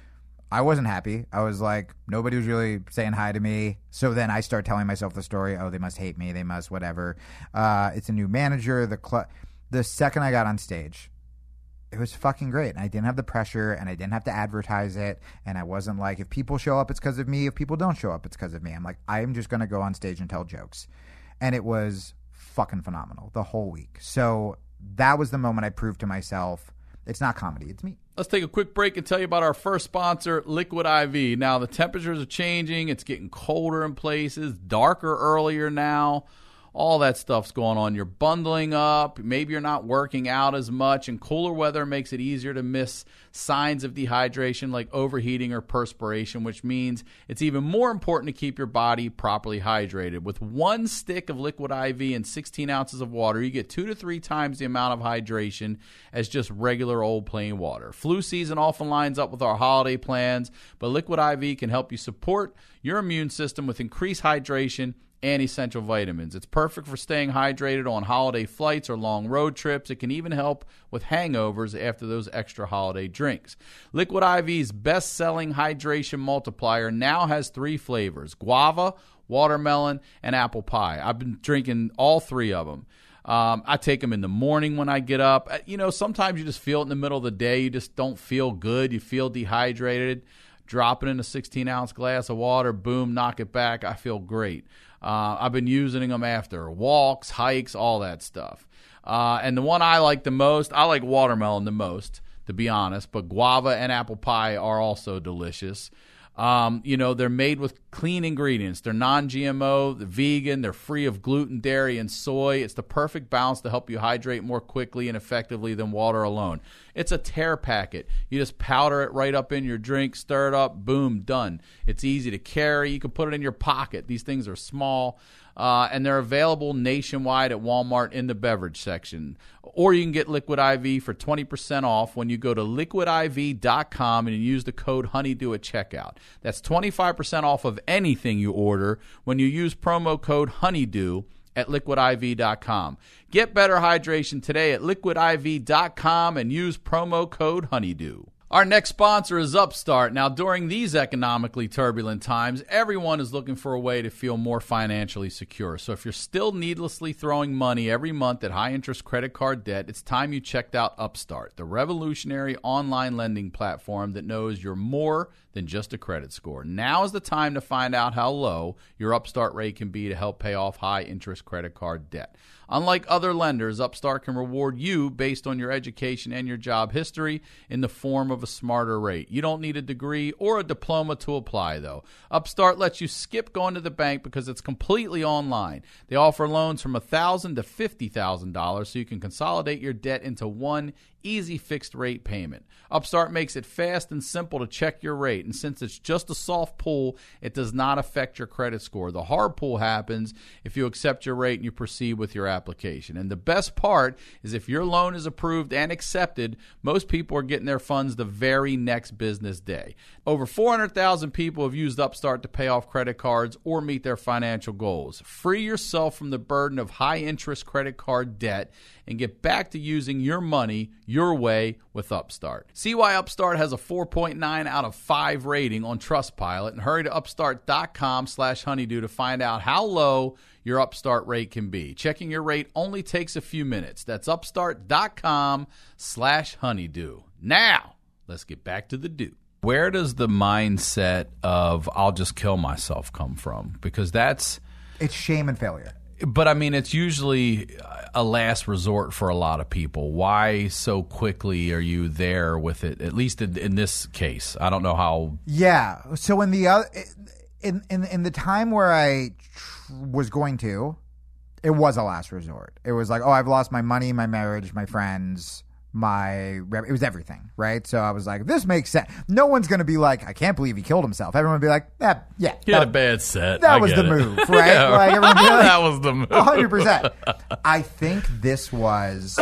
I wasn't happy. I was like, nobody was really saying hi to me. So then I start telling myself the story. Oh, they must hate me. They must whatever. Uh, it's a new manager. The cl- the second I got on stage, it was fucking great. And I didn't have the pressure, and I didn't have to advertise it. And I wasn't like, if people show up, it's because of me. If people don't show up, it's because of me. I'm like, I'm just going to go on stage and tell jokes. And it was fucking phenomenal the whole week. So that was the moment I proved to myself, it's not comedy, it's me. Let's take a quick break and tell you about our first sponsor, Liquid I V. Now, the temperatures are changing. It's getting colder in places, darker earlier now. All that stuff's going on. You're bundling up. Maybe you're not working out as much, and cooler weather makes it easier to miss signs of dehydration like overheating or perspiration, which means it's even more important to keep your body properly hydrated. With one stick of Liquid I V and sixteen ounces of water, you get two to three times the amount of hydration as just regular old plain water. Flu season often lines up with our holiday plans, but Liquid I V can help you support your immune system with increased hydration and essential vitamins. It's perfect for staying hydrated on holiday flights or long road trips. It can even help with hangovers after those extra holiday drinks. Liquid I V's best-selling hydration multiplier now has three flavors: guava, watermelon, and apple pie. I've been drinking all three of them. Um, I take them in the morning when I get up. You know, sometimes you just feel it in the middle of the day. You just don't feel good. You feel dehydrated. Drop it in a sixteen-ounce glass of water. Boom, knock it back. I feel great. Uh, I've been using them after walks, hikes, all that stuff. Uh, and the one I like the most, I like watermelon the most, to be honest, but guava and apple pie are also delicious. Um, you know, they're made with clean ingredients. They're non-G M O, they're vegan, they're free of gluten, dairy, and soy. It's the perfect balance to help you hydrate more quickly and effectively than water alone. It's a tear packet. You just powder it right up in your drink, stir it up, boom, done. It's easy to carry. You can put it in your pocket. These things are small. Uh, and they're available nationwide at Walmart in the beverage section. Or you can get Liquid I V for twenty percent off when you go to liquid I V dot com and you use the code HONEYDEW at checkout. That's twenty-five percent off of anything you order when you use promo code HONEYDEW at liquid I V dot com. Get better hydration today at liquid I V dot com and use promo code HONEYDEW. Our next sponsor is Upstart. Now, during these economically turbulent times, everyone is looking for a way to feel more financially secure. So if you're still needlessly throwing money every month at high-interest credit card debt, it's time you checked out Upstart, the revolutionary online lending platform that knows you're more than just a credit score. Now is the time to find out how low your Upstart rate can be to help pay off high-interest credit card debt. Unlike other lenders, Upstart can reward you based on your education and your job history in the form of a smarter rate. You don't need a degree or a diploma to apply, though. Upstart lets you skip going to the bank because it's completely online. They offer loans from one thousand dollars to fifty thousand dollars so you can consolidate your debt into one easy fixed rate payment. Upstart makes it fast and simple to check your rate, and since it's just a soft pull, it does not affect your credit score. The hard pull happens if you accept your rate and you proceed with your application. And the best part is if your loan is approved and accepted, most people are getting their funds the very next business day. Over four hundred thousand people have used Upstart to pay off credit cards or meet their financial goals. Free yourself from the burden of high-interest credit card debt and get back to using your money your way with Upstart. See why Upstart has a four point nine out of five rating on Trustpilot, and hurry to upstart dot com slash honeydew to find out how low your Upstart rate can be. Checking your rate only takes a few minutes. That's upstart dot com slash honeydew. Now, let's get back to the do. Where does the mindset of I'll just kill myself come from? Because that's... It's shame and failure. But, I mean, it's usually a last resort for a lot of people. Why so quickly are you there with it, at least in, in this case? I don't know how... Yeah. So in the, other, in, in, in the time where I tr- was going to, it was a last resort. It was like, oh, I've lost my money, my marriage, my friends... my it was everything, right? So I was like, this makes sense. No one's going to be like, I can't believe he killed himself. Everyone would be like, yeah, yeah. He had a bad set. That I was the it. move, right? Yeah, like everyone would be like, that was the move. one hundred percent. I think this was,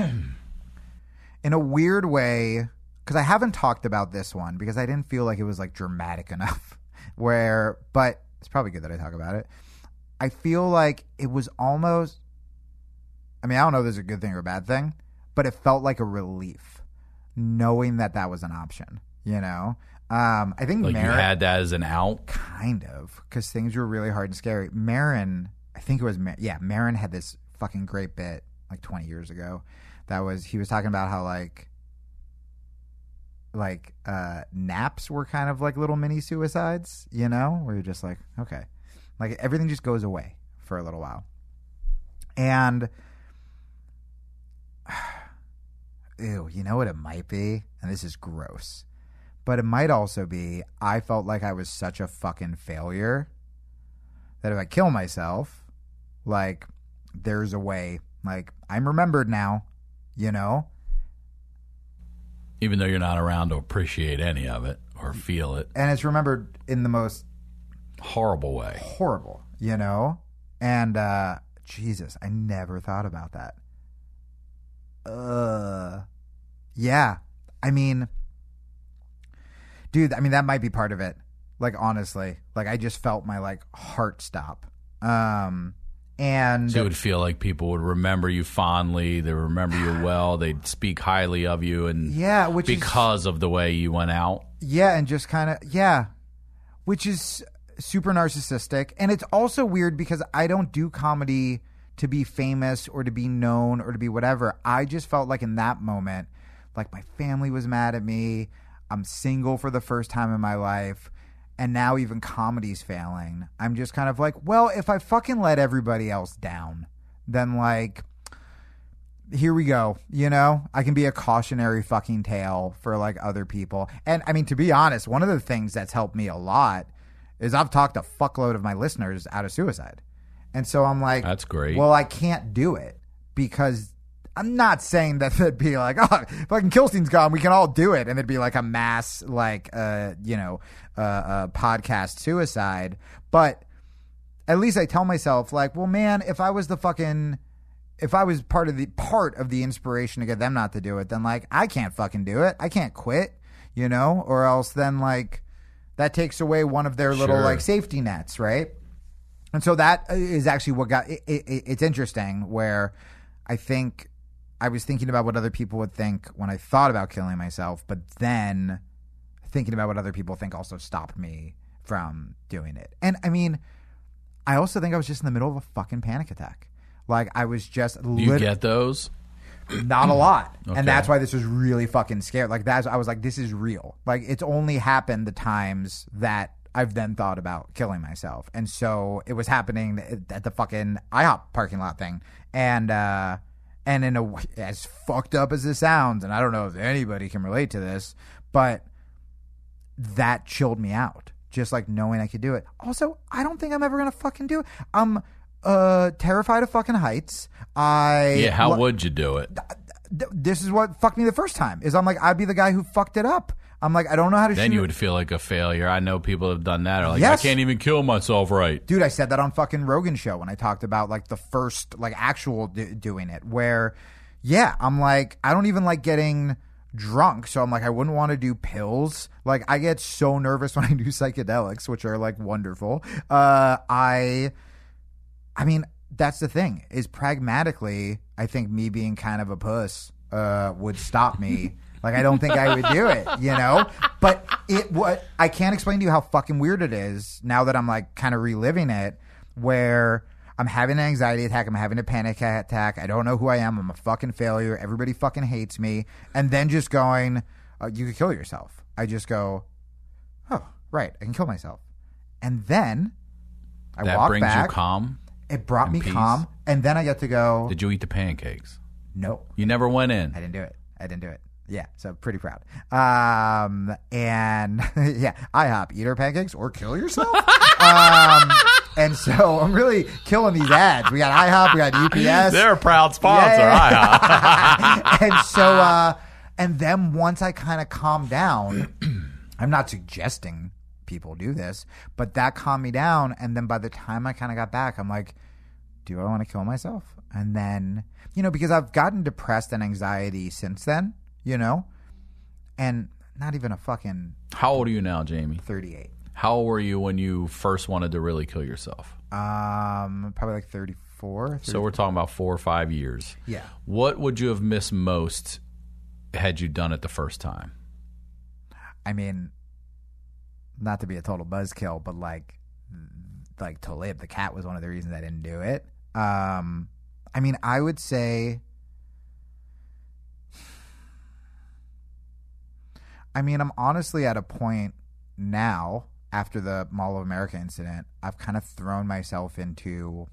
in a weird way, because I haven't talked about this one because I didn't feel like it was like dramatic enough. Where, but it's probably good that I talk about it. I feel like it was almost, I mean, I don't know if this is a good thing or a bad thing, but it felt like a relief knowing that that was an option. you know? Um, I think Like Marin, you had that as an out? kind of, because things were really hard and scary. Marin, I think it was, Mar- yeah, Marin had this fucking great bit like twenty years ago. That was, he was talking about how like, like uh, naps were kind of like little mini suicides, you know, where you're just like, okay, like everything just goes away for a little while. And ew, you know what it might be? And this is gross. But it might also be I felt like I was such a fucking failure that if I kill myself, like there's a way, like I'm remembered now, you know? Even though you're not around to appreciate any of it or feel it. And it's remembered in the most Horrible way. horrible, you know? And uh Jesus, I never thought about that. Uh yeah. I mean, dude, I mean that might be part of it. Like honestly, like I just felt my like heart stop. Um and So it would feel like people would remember you fondly. They remember you well. They'd speak highly of you, and yeah, which is because of the way you went out. yeah, and just kind of yeah, which is super narcissistic. And it's also weird because I don't do comedy to be famous or to be known or to be whatever. I just felt like in that moment, like my family was mad at me. I'm single for the first time in my life. And now even comedy's failing. I'm just kind of like, well, if I fucking let everybody else down, then like, here we go. You know, I can be a cautionary fucking tale for like other people. And I mean, to be honest, one of the things that's helped me a lot is I've talked a fuckload of my listeners out of suicide. And so I'm like, That's great. Well, I can't do it because I'm not saying that it'd be like, oh, fucking Kilstein's gone, we can all do it. And it'd be like a mass, like, uh, you know, uh, uh, podcast suicide. But at least I tell myself, like, well, man, if I was the fucking, if I was part of the, part of the inspiration to get them not to do it, then like, I can't fucking do it. I can't quit, you know, or else then like, that takes away one of their little Sure. like safety nets, right? And so that is actually what got, it, it, it's interesting where I think, I was thinking about what other people would think when I thought about killing myself, but then thinking about what other people think also stopped me from doing it. And I mean, I also think I was just in the middle of a fucking panic attack. Like I was just Do you lit- get those? not a lot. Okay. And that's why this was really fucking scary. Like that's, I was like, this is real. Like it's only happened the times that I've then thought about killing myself. And so it was happening at the fucking IHOP parking lot thing. And, uh, And in a, as fucked up as this sounds, and I don't know if anybody can relate to this, but that chilled me out. Just like knowing I could do it. Also, I don't think I'm ever gonna fucking do it. I'm uh, terrified of fucking heights. I Yeah, how lo- would you do it? th- This is what fucked me the first time. Is I'm like I'd be the guy who fucked it up. I'm like I don't know how to Then shoot. you would feel like a failure. I know people have done that. Are like, Yes. I can't even kill myself right. Dude, I said that on fucking Rogan show when I talked about like the first like actual d- doing it where yeah, I'm like I don't even like getting drunk, so I'm like I wouldn't want to do pills. Like I get so nervous when I do psychedelics, which are like wonderful. Uh I I mean, that's the thing is pragmatically, I think me being kind of a puss uh would stop me. Like, I don't think I would do it, you know? But it what I can't explain to you how fucking weird it is now that I'm, like, kind of reliving it, where I'm having an anxiety attack, I'm having a panic attack, I don't know who I am, I'm a fucking failure, everybody fucking hates me, and then just going, uh, you could kill yourself. I just go, oh, right, I can kill myself. And then I That walk brings back. you calm. It brought and me peace. calm, and then I get to go, Did you eat the pancakes? no. You never went in. I didn't do it. I didn't do it. Yeah, so pretty proud. Um, and yeah, IHOP, eat our pancakes or kill yourself. um, and so I'm really killing these ads. We got IHOP, we got U P S. They're a proud sponsor. Yeah. IHOP. And so, uh, and then once I kind of calm down, I'm not suggesting people do this, but that calmed me down. And then by the time I kind of got back, I'm like, do I want to kill myself? And then, you know, because I've gotten depressed and anxiety since then, you know, and not even a fucking How old are you now, Jamie? thirty-eight. How old were you when you first wanted to really kill yourself? Um, probably like thirty-four. So we're talking about four or five years. Yeah. What would you have missed most had you done it the first time? I mean, not to be a total buzzkill, but like, like Talib, the cat, was one of the reasons I didn't do it. Um, I mean, I would say, I mean, I'm honestly at a point now after the Mall of America incident. I've kind of thrown myself into,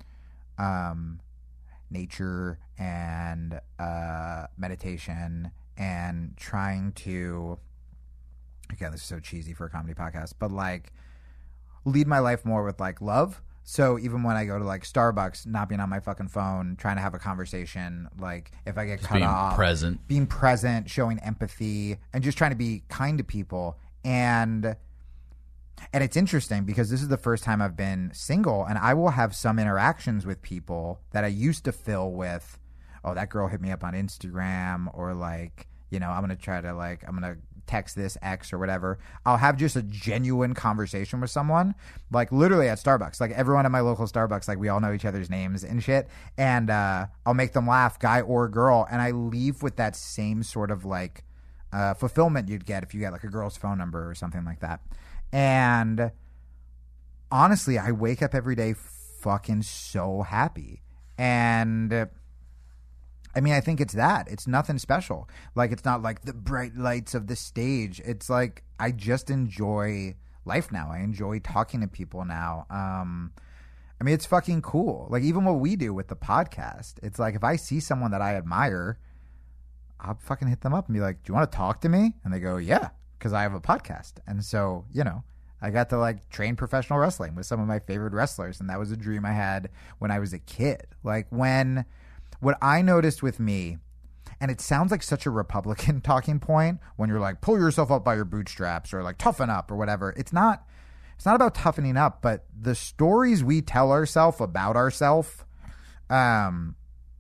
um, nature and uh, meditation and trying to. Again, this is so cheesy for a comedy podcast, but like lead my life more with like love. So even when I go to like Starbucks, not being on my fucking phone, trying to have a conversation, like if I get Just cut being off, present. being present, showing empathy, and just trying to be kind to people. And and it's interesting because this is the first time I've been single, and I will have some interactions with people that I used to fill with, oh, that girl hit me up on Instagram, or like, you know, I'm gonna try to like, I'm gonna text this ex or whatever. I'll have just a genuine conversation with someone, like literally at Starbucks. Like everyone at my local Starbucks, like we all know each other's names and shit. And uh, I'll make them laugh, guy or girl, and I leave with that same sort of like uh, fulfillment you'd get if you get like a girl's phone number or something like that. And honestly, I wake up every day fucking so happy. And uh, I mean, I think it's that. It's nothing special. Like, it's not like the bright lights of the stage. It's like I just enjoy life now. I enjoy talking to people now. Um, I mean, it's fucking cool. Like, even what we do with the podcast, it's like if I see someone that I admire, I'll fucking hit them up and be like, do you want to talk to me? And they go, yeah, because I have a podcast. And so, you know, I got to like train professional wrestling with some of my favorite wrestlers. And that was a dream I had when I was a kid. Like when... What I noticed with me, and it sounds like such a Republican talking point when you're like, pull yourself up by your bootstraps or like toughen up or whatever. It's not, it's not about toughening up, but the stories we tell ourselves about ourselves, um,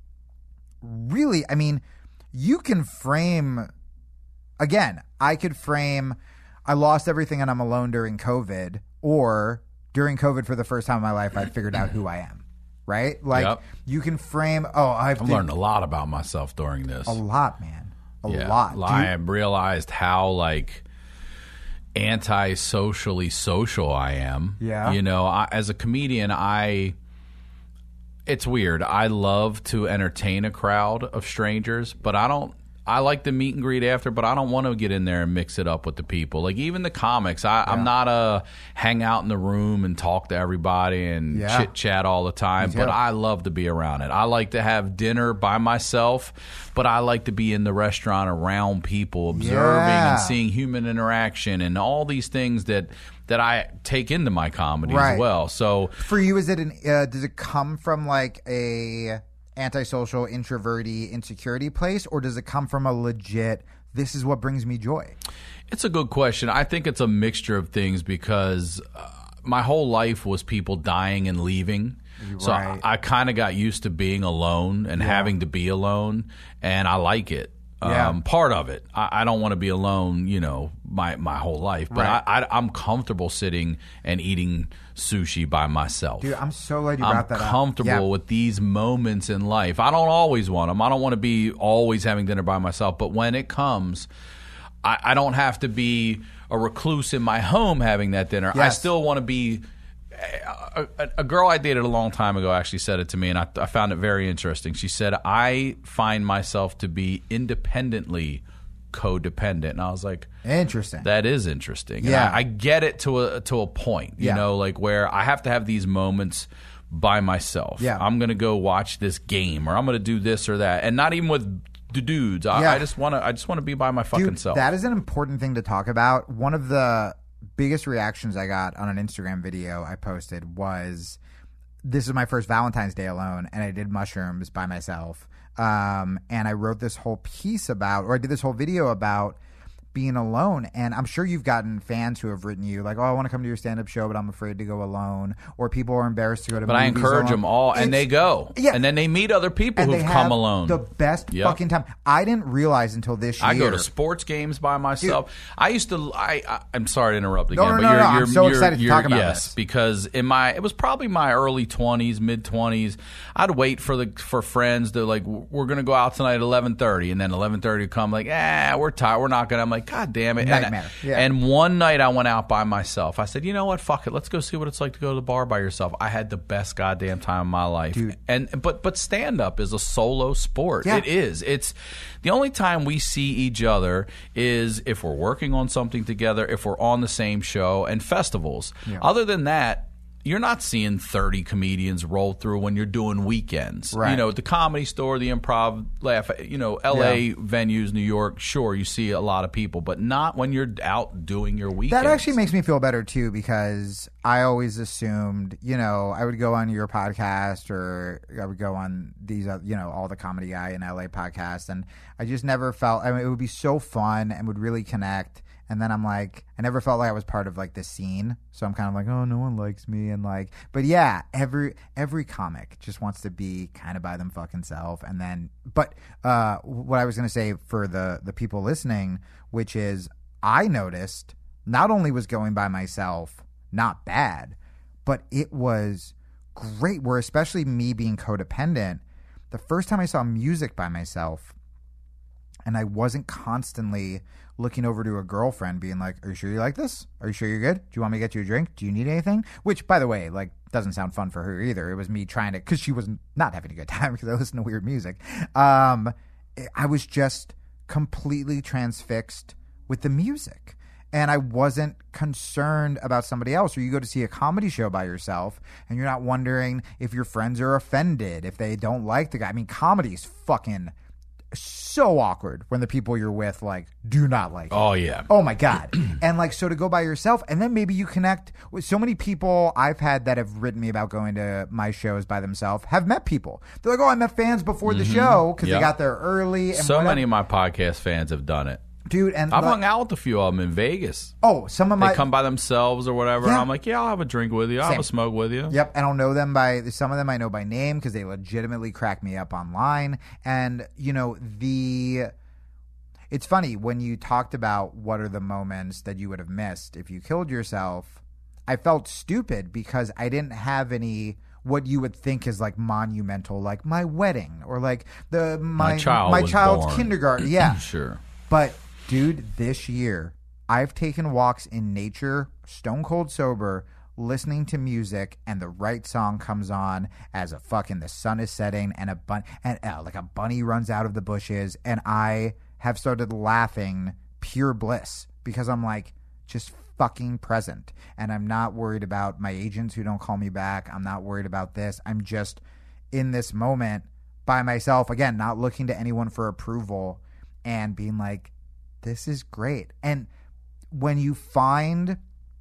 really, I mean, you can frame, again, I could frame, I lost everything and I'm alone during COVID, or during COVID for the first time in my life, I figured out who I am. Right? Like, yep. You can frame, oh, I've, I've learned a lot about myself during this. A lot, man. A yeah. lot. I you- realized how, like, anti-socially social I am. Yeah. You know, I, as a comedian, I... It's weird. I love to entertain a crowd of strangers, but I don't... I like the meet and greet after, but I don't want to get in there and mix it up with the people. Like, even the comics, I, yeah. I'm not a hang out in the room and talk to everybody and yeah. chit-chat all the time, but I love to be around it. I like to have dinner by myself, but I like to be in the restaurant around people, observing yeah. and seeing human interaction and all these things that that I take into my comedy right. as well. So for you, is it an, uh, does it come from like a... antisocial, introverty, insecurity place, or does it come from a legit, this is what brings me joy? It's a good question. I think it's a mixture of things because uh, my whole life was people dying and leaving. Right. So I, I kind of got used to being alone and yeah. having to be alone, and I like it. Yeah. Um, part of it. I, I don't want to be alone, you know, my, my whole life. But right. I, I, I'm comfortable sitting and eating sushi by myself. Dude, I'm so glad you I'm brought that up. I'm comfortable yeah. with these moments in life. I don't always want them. I don't want to be always having dinner by myself. But when it comes, I, I don't have to be a recluse in my home having that dinner. Yes. I still want to be... A, a, a girl I dated a long time ago actually said it to me, and I, I found it very interesting. She said, I find myself to be independently codependent. And I was like, interesting. That is interesting. Yeah. And I, I get it to a to a point, you yeah. know, like where I have to have these moments by myself. Yeah. I'm going to go watch this game, or I'm going to do this or that. And not even with the dudes. I, yeah. I just want to I just want to be by my fucking Dude, self. That is an important thing to talk about. One of the biggest reactions I got on an Instagram video I posted was, this is my first Valentine's Day alone, and I did mushrooms by myself. Um, and I wrote this whole piece about, or I did this whole video about being alone. And I'm sure you've gotten fans who have written you like, oh, I want to come to your stand-up show, but I'm afraid to go alone. Or people are embarrassed to go to but movies I encourage alone. them all, it's, and they go. Yeah. And then they meet other people and who've they come have alone. The best yep. fucking time. I didn't realize until this year. I go to sports games by myself. Dude. I used to. I, I. I'm sorry to interrupt again, no, no, but no, you're, no. you're, I'm so you're, excited you're, to talk about yes, this. because in my, it was probably my early twenties, mid twenties. I'd wait for the for friends to like, we're gonna go out tonight at eleven thirty, and then eleven thirty would come like, ah, we're tired, we're not gonna. I'm like, God damn it. Nightmare. And, Yeah. and one night I went out by myself. I said, you know what? Fuck it. Let's go see what it's like to go to the bar by yourself. I had the best goddamn time of my life. Dude. And but but stand up is a solo sport. Yeah. It is. It's the only time we see each other is if we're working on something together, if we're on the same show, and festivals. Yeah. Other than that, you're not seeing thirty comedians roll through when you're doing weekends. Right. You know, the Comedy Store, the Improv, Laugh, you know, L A Yeah. venues, New York, sure, you see a lot of people, but not when you're out doing your weekends. That actually makes me feel better too, because I always assumed, you know, I would go on your podcast or I would go on these, uh, you know, all the Comedy Guy in L A podcasts, and I just never felt. I mean, it would be so fun and would really connect. And then I'm like, I never felt like I was part of like the scene. So I'm kind of like, oh, no one likes me. And like, but yeah, every every comic just wants to be kind of by them fucking self. And then, but uh, what I was going to say for the the people listening, which is I noticed not only was going by myself not bad, but it was great. Where especially me being codependent, the first time I saw music by myself, and I wasn't constantly looking over to a girlfriend being like, are you sure you like this? Are you sure you're good? Do you want me to get you a drink? Do you need anything? Which, by the way, like doesn't sound fun for her either. It was me trying to, because she was not having a good time because I listen to weird music. Um, I was just completely transfixed with the music. And I wasn't concerned about somebody else. Or you go to see a comedy show by yourself and you're not wondering if your friends are offended, if they don't like the guy. I mean, comedy's fucking so awkward when the people you're with like do not like it. Oh yeah. Oh my God. And like, so to go by yourself and then maybe you connect with so many people I've had that have written me about going to my shows by themselves, have met people. They're like, oh, I met fans before the show because Yep. they got there early. And So whatever. many of my podcast fans have done it. Dude, and I've like- hung out with a few of them in Vegas. oh, some of They my come by themselves or whatever. Yeah. And I'm like, yeah, I'll have a drink with you. I'll have Same. a smoke with you. Yep, and I'll know them by some of them I know by name because they legitimately crack me up online. And you know, the it's funny when you talked about what are the moments that you would have missed if you killed yourself. I felt stupid because I didn't have any what you would think is like monumental, like my wedding or like the my My child my was child's born. kindergarten. Yeah, Sure. but dude, this year I've taken walks in nature, stone cold sober, listening to music, and the right song comes on as a fucking the sun is setting and a bun and uh, like a bunny runs out of the bushes, and I have started laughing pure bliss because I'm like just fucking present, and I'm not worried about my agents who don't call me back. I'm not worried about this. I'm just in this moment by myself again, not looking to anyone for approval, and being like, this is great. And when you find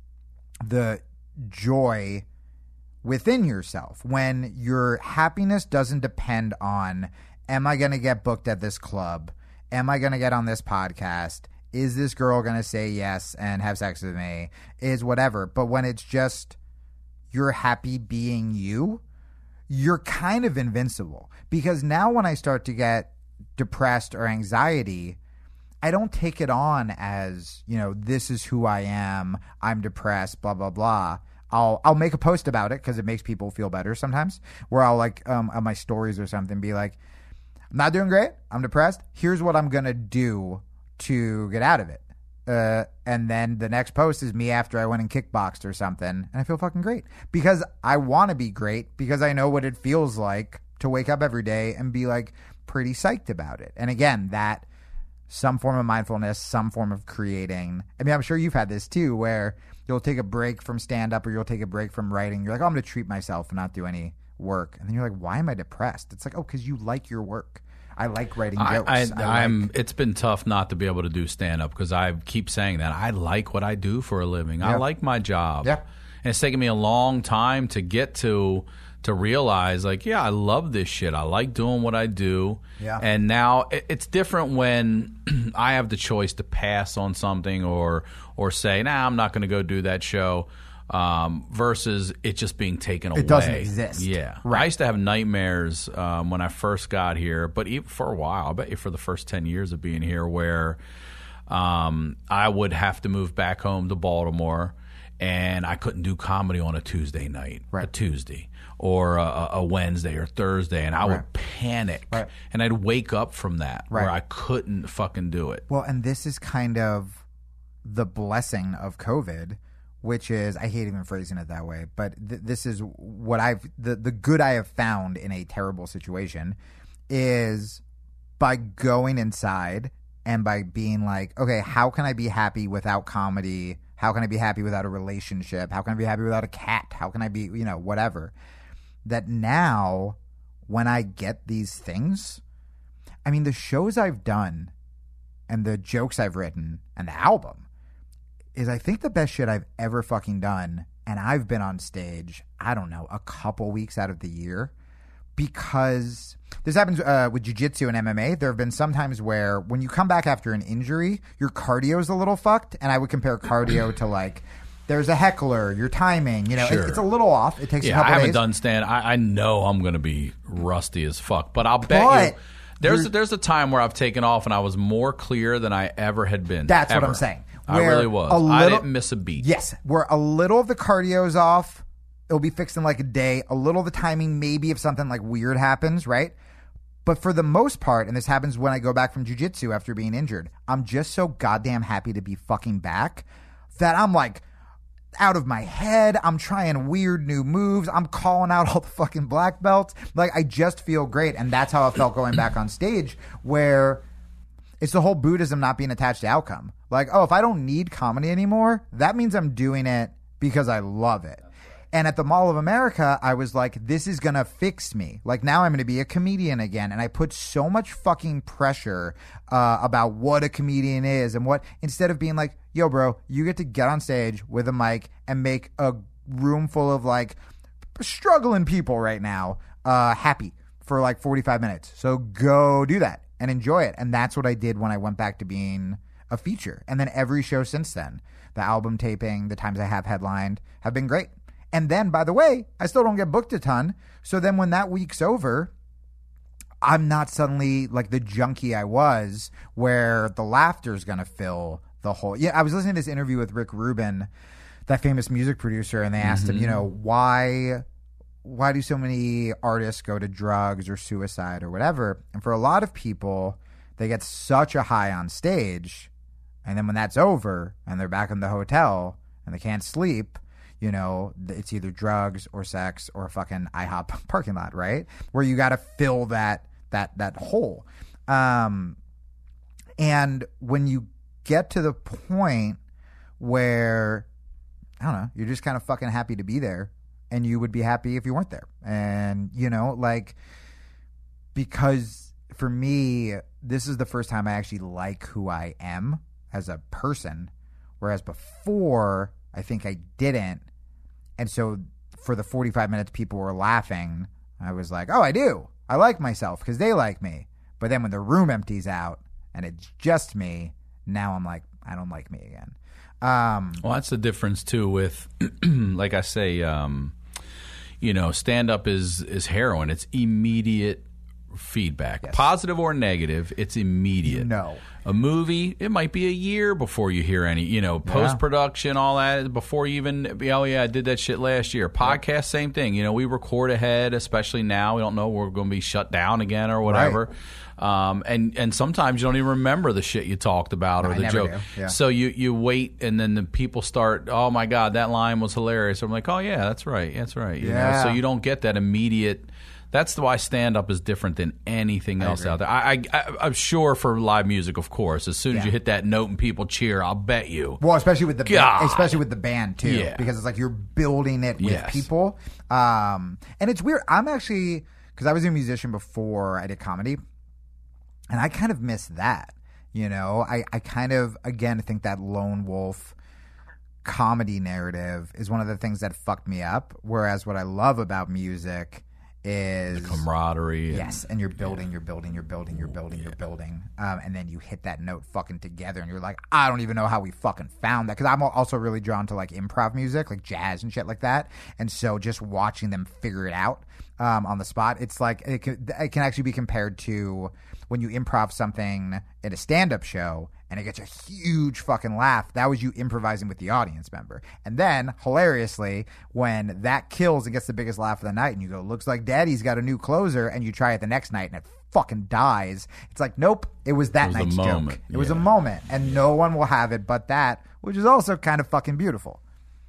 the joy within yourself, when your happiness doesn't depend on, am I going to get booked at this club? Am I going to get on this podcast? Is this girl going to say yes and have sex with me? Is whatever. But when it's just you're happy being you, you're kind of invincible. Because now when I start to get depressed or anxiety, I don't take it on as, you know, this is who I am. I'm depressed, blah, blah, blah. I'll I'll make a post about it because it makes people feel better sometimes, where I'll like um, on my stories or something be like, I'm not doing great. I'm depressed. Here's what I'm going to do to get out of it. Uh, and then the next post is me after I went and kickboxed or something. And I feel fucking great because I want to be great because I know what it feels like to wake up every day and be like pretty psyched about it. And again, that some form of mindfulness, some form of creating. I mean, I'm sure you've had this too, where you'll take a break from stand up or you'll take a break from writing. You're like, oh, I'm going to treat myself and not do any work. And then you're like, why am I depressed? It's like, oh, because you like your work. I like writing I, jokes. I, I like- I'm. It's been tough not to be able to do stand up because I keep saying that I like what I do for a living. I Yeah. like my job. Yeah. And it's taken me a long time to get to to realize, like, yeah, I love this shit. I like doing what I do. Yeah. And now it, it's different when I have the choice to pass on something or or say, nah, I'm not going to go do that show. Um, versus it just being taken away. It doesn't exist. Yeah. Right. I used to have nightmares um, when I first got here, but even for a while, I bet you for the first ten years of being here, where um, I would have to move back home to Baltimore. and I couldn't do comedy on a Tuesday night, Right. a Tuesday, or a, a Wednesday or Thursday, and I Right. would panic, Right. and I'd wake up from that Right. where I couldn't fucking do it. Well, and this is kind of the blessing of COVID, which is, I hate even phrasing it that way, but th- this is what I've, the, the good I have found in a terrible situation is by going inside and by being like, okay, how can I be happy without comedy? How can I be happy without a relationship? How can I be happy without a cat? How can I be, you know, whatever. That now, when I get these things, I mean, the shows I've done and the jokes I've written and the album is, I think, the best shit I've ever fucking done. And I've been on stage, I don't know, a couple weeks out of the year, because this happens uh, with jiu-jitsu and M M A. There have been some times where when you come back after an injury, your cardio is a little fucked. And I would compare cardio to, like, there's a heckler, your timing, you know, Sure. it, it's a little off. It takes Yeah, a couple I haven't days. done stand. I, I know I'm going to be rusty as fuck, but I'll bet But you there's you're- there's a time where I've taken off and I was more clear than I ever had been. That's what ever. I'm saying. I Where really was. a I little- didn't miss a beat. Yes, where a little of the cardio's off, it'll be fixed in like a day. A little of the timing, maybe if something like weird happens, right? But for the most part, and this happens when I go back from jiu-jitsu after being injured, I'm just so goddamn happy to be fucking back that I'm like out of my head. I'm trying weird new moves. I'm calling out all the fucking black belts. Like, I just feel great. And that's how I felt going back on stage, where it's the whole Buddhism not being attached to outcome. Like, oh, if I don't need comedy anymore, that means I'm doing it because I love it. And at the Mall of America, I was like, this is going to fix me. Like, now I'm going to be a comedian again. And I put so much fucking pressure uh, about what a comedian is and what, instead of being like, yo, bro, you get to get on stage with a mic and make a room full of like struggling people right now uh, happy for like forty-five minutes. So go do that and enjoy it. And that's what I did when I went back to being a feature. And then every show since then, the album taping, the times I have headlined, have been great. And then, by the way, I still don't get booked a ton. So then when that week's over, I'm not suddenly like the junkie I was, where the laughter's going to fill the whole. Yeah, I was listening to this interview with Rick Rubin, that famous music producer, and they asked Mm-hmm. him, you know, why why do so many artists go to drugs or suicide or whatever? And for a lot of people, they get such a high on stage, and then when that's over and they're back in the hotel and they can't sleep, you know, it's either drugs or sex or a fucking IHOP parking lot, right? Where you got to fill that that that hole. Um, and when you get to the point where, I don't know, you're just kind of fucking happy to be there, and you would be happy if you weren't there. And, you know, like, because for me, this is the first time I actually like who I am as a person, whereas before, I think I didn't. And so for the forty-five minutes people were laughing, I was like, oh, I do. I like myself because they like me. But then when the room empties out and it's just me, now I'm like, I don't like me again. Um, Well, that's the difference too with, like I say, um, you know, stand-up is is heroin. It's immediate feedback, Yes. positive or negative. It's immediate. You know. A movie, it might be a year before you hear any, you know, post-production, all that, before you even, oh, yeah, I did that shit last year. Podcast, same thing. You know, we record ahead, especially now. We don't know we're going to be shut down again or whatever. Um, and, and sometimes you don't even remember the shit you talked about or I the never joke. do, yeah. So you, you wait, and then the people start, oh, my God, that line was hilarious. I'm like, oh, yeah, that's right. That's right. You Yeah. know? So you don't get that immediate. That's why stand-up is different than anything else agree. out there. I, I, I'm sure for live music, of course. As soon as Yeah. you hit that note and people cheer, I'll bet you. Well, especially with the God. especially with the band too, Yeah. because it's like you're building it with Yes. people. Um, and it's weird. I'm actually, because I was a musician before I did comedy, and I kind of miss that. You know, I I kind of again think that lone wolf comedy narrative is one of the things that fucked me up. Whereas what I love about music is Camaraderie. and- yes, and you're building, you're building, you're building, you're building, you're building, um, and then you hit that note fucking together, and you're like, I don't even know how we fucking found that, because I'm al- also really drawn to like improv music, like jazz and shit like that, and so just watching them figure it out um, on the spot, it's like it can, it can actually be compared to when you improv something at a stand-up show, and it gets a huge fucking laugh. That was you improvising with the audience member. And then, hilariously, when that kills and gets the biggest laugh of the night and you go, looks like Daddy's got a new closer, and you try it the next night and it fucking dies. It's like, nope, it was that It was a night's moment. joke. It was Yeah. a moment, and no one will have it but that, which is also kind of fucking beautiful.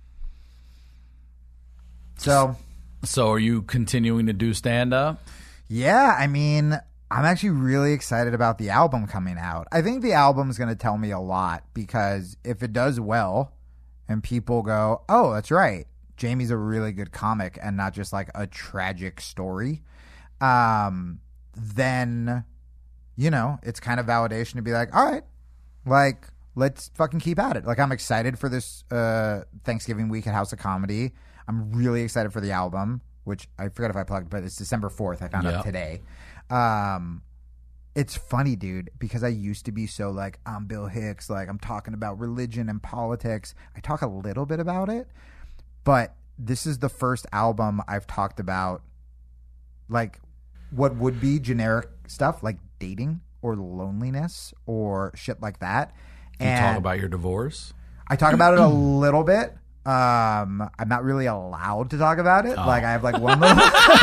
So, So are you continuing to do stand-up? yeah, I mean, I'm actually really excited about the album coming out. I think the album's going to tell me a lot, because if it does well and people go, oh, that's right, Jamie's a really good comic and not just like a tragic story, um, then, you know, it's kind of validation to be like, all right, like, let's fucking keep at it. Like, I'm excited for this uh, Thanksgiving week at House of Comedy. I'm really excited for the album, which I forgot if I plugged, but it's December fourth. I found Yeah. out today. Um, it's funny, dude, because I used to be so like, I'm Bill Hicks, like I'm talking about religion and politics. I talk a little bit about it, but this is the first album I've talked about like what would be generic stuff like dating or loneliness or shit like that. You And talk about your divorce? I talk about it a little bit. Um, I'm not really allowed to talk about it. Oh. Like I have like one little.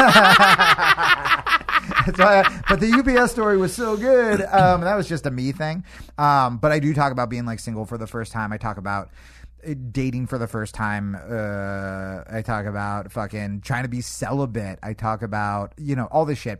That's why I, but the U P S story was so good. Um, that was just a me thing. Um, but I do talk about being like single for the first time. I talk about uh, dating for the first time. Uh, I talk about fucking trying to be celibate. I talk about, you know, all this shit.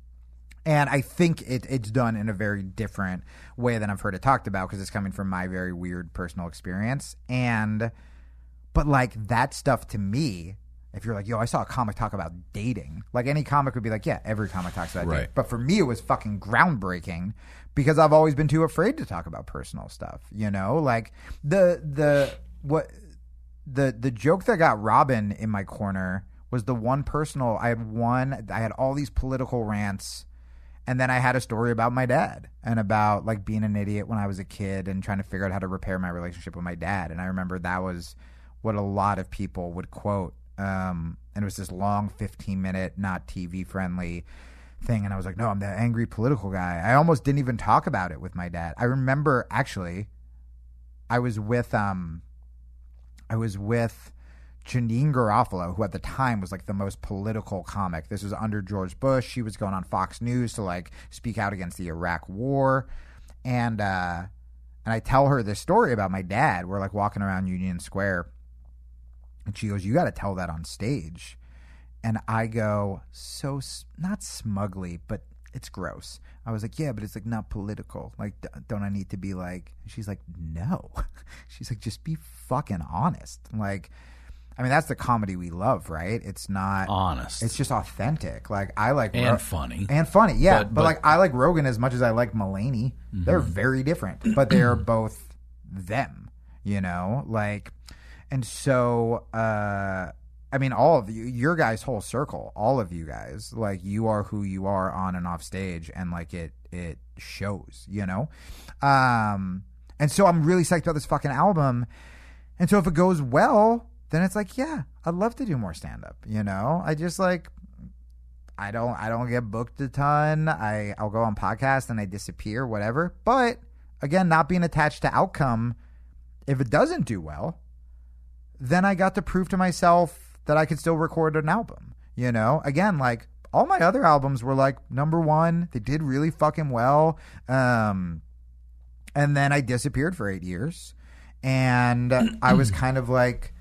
And I think it, it's done in a very different way than I've heard it talked about, because it's coming from my very weird personal experience. And, but like that stuff to me, if you're like, yo, I saw a comic talk about dating, like any comic would be like, yeah, every comic talks about Right. dating. But for me, it was fucking groundbreaking, because I've always been too afraid to talk about personal stuff, you know, like the, the, what, the, the joke that got Robin in my corner was the one personal. I had one, I had all these political rants. And then I had a story about my dad and about like being an idiot when I was a kid and trying to figure out how to repair my relationship with my dad. And I remember that was what a lot of people would quote. Um, and it was this long fifteen minute, not T V friendly thing. And I was like, no, I'm the angry political guy. I almost didn't even talk about it with my dad. I remember actually I was with, um, I was with Janine Garofalo, who at the time was like the most political comic. This was under George Bush. She was going on Fox News to like speak out against the Iraq War. And, uh, and I tell her this story about my dad. We're like walking around Union Square, and she goes, you got to tell that on stage. And I go, so not smugly, but it's gross. I was like, yeah, but it's like not political. Like, don't I need to be like, she's like, no. She's like, just be fucking honest. Like, I mean, that's the comedy we love, right? It's not Honest. It's just authentic. Like I like And Ro- funny. and funny, yeah. But- But, but- like I like Rogan as much as I like Mulaney. Mm-hmm. They're very different, but they are both them. You know, like, and so uh, I mean, all of you, your guys' whole circle, all of you guys, like you are who you are on and off stage, and like it it shows. You know, um, and so I'm really psyched about this fucking album. And so if it goes well, then it's like, yeah, I'd love to do more stand-up, you know? I just like, I don't I don't get booked a ton. I, I'll go on podcasts and I disappear, whatever. But, again, not being attached to outcome, if it doesn't do well, then I got to prove to myself that I could still record an album, you know? Again, like, all my other albums were, like, number one. They did really fucking well. Um, and then I disappeared for eight years. And I was kind of like,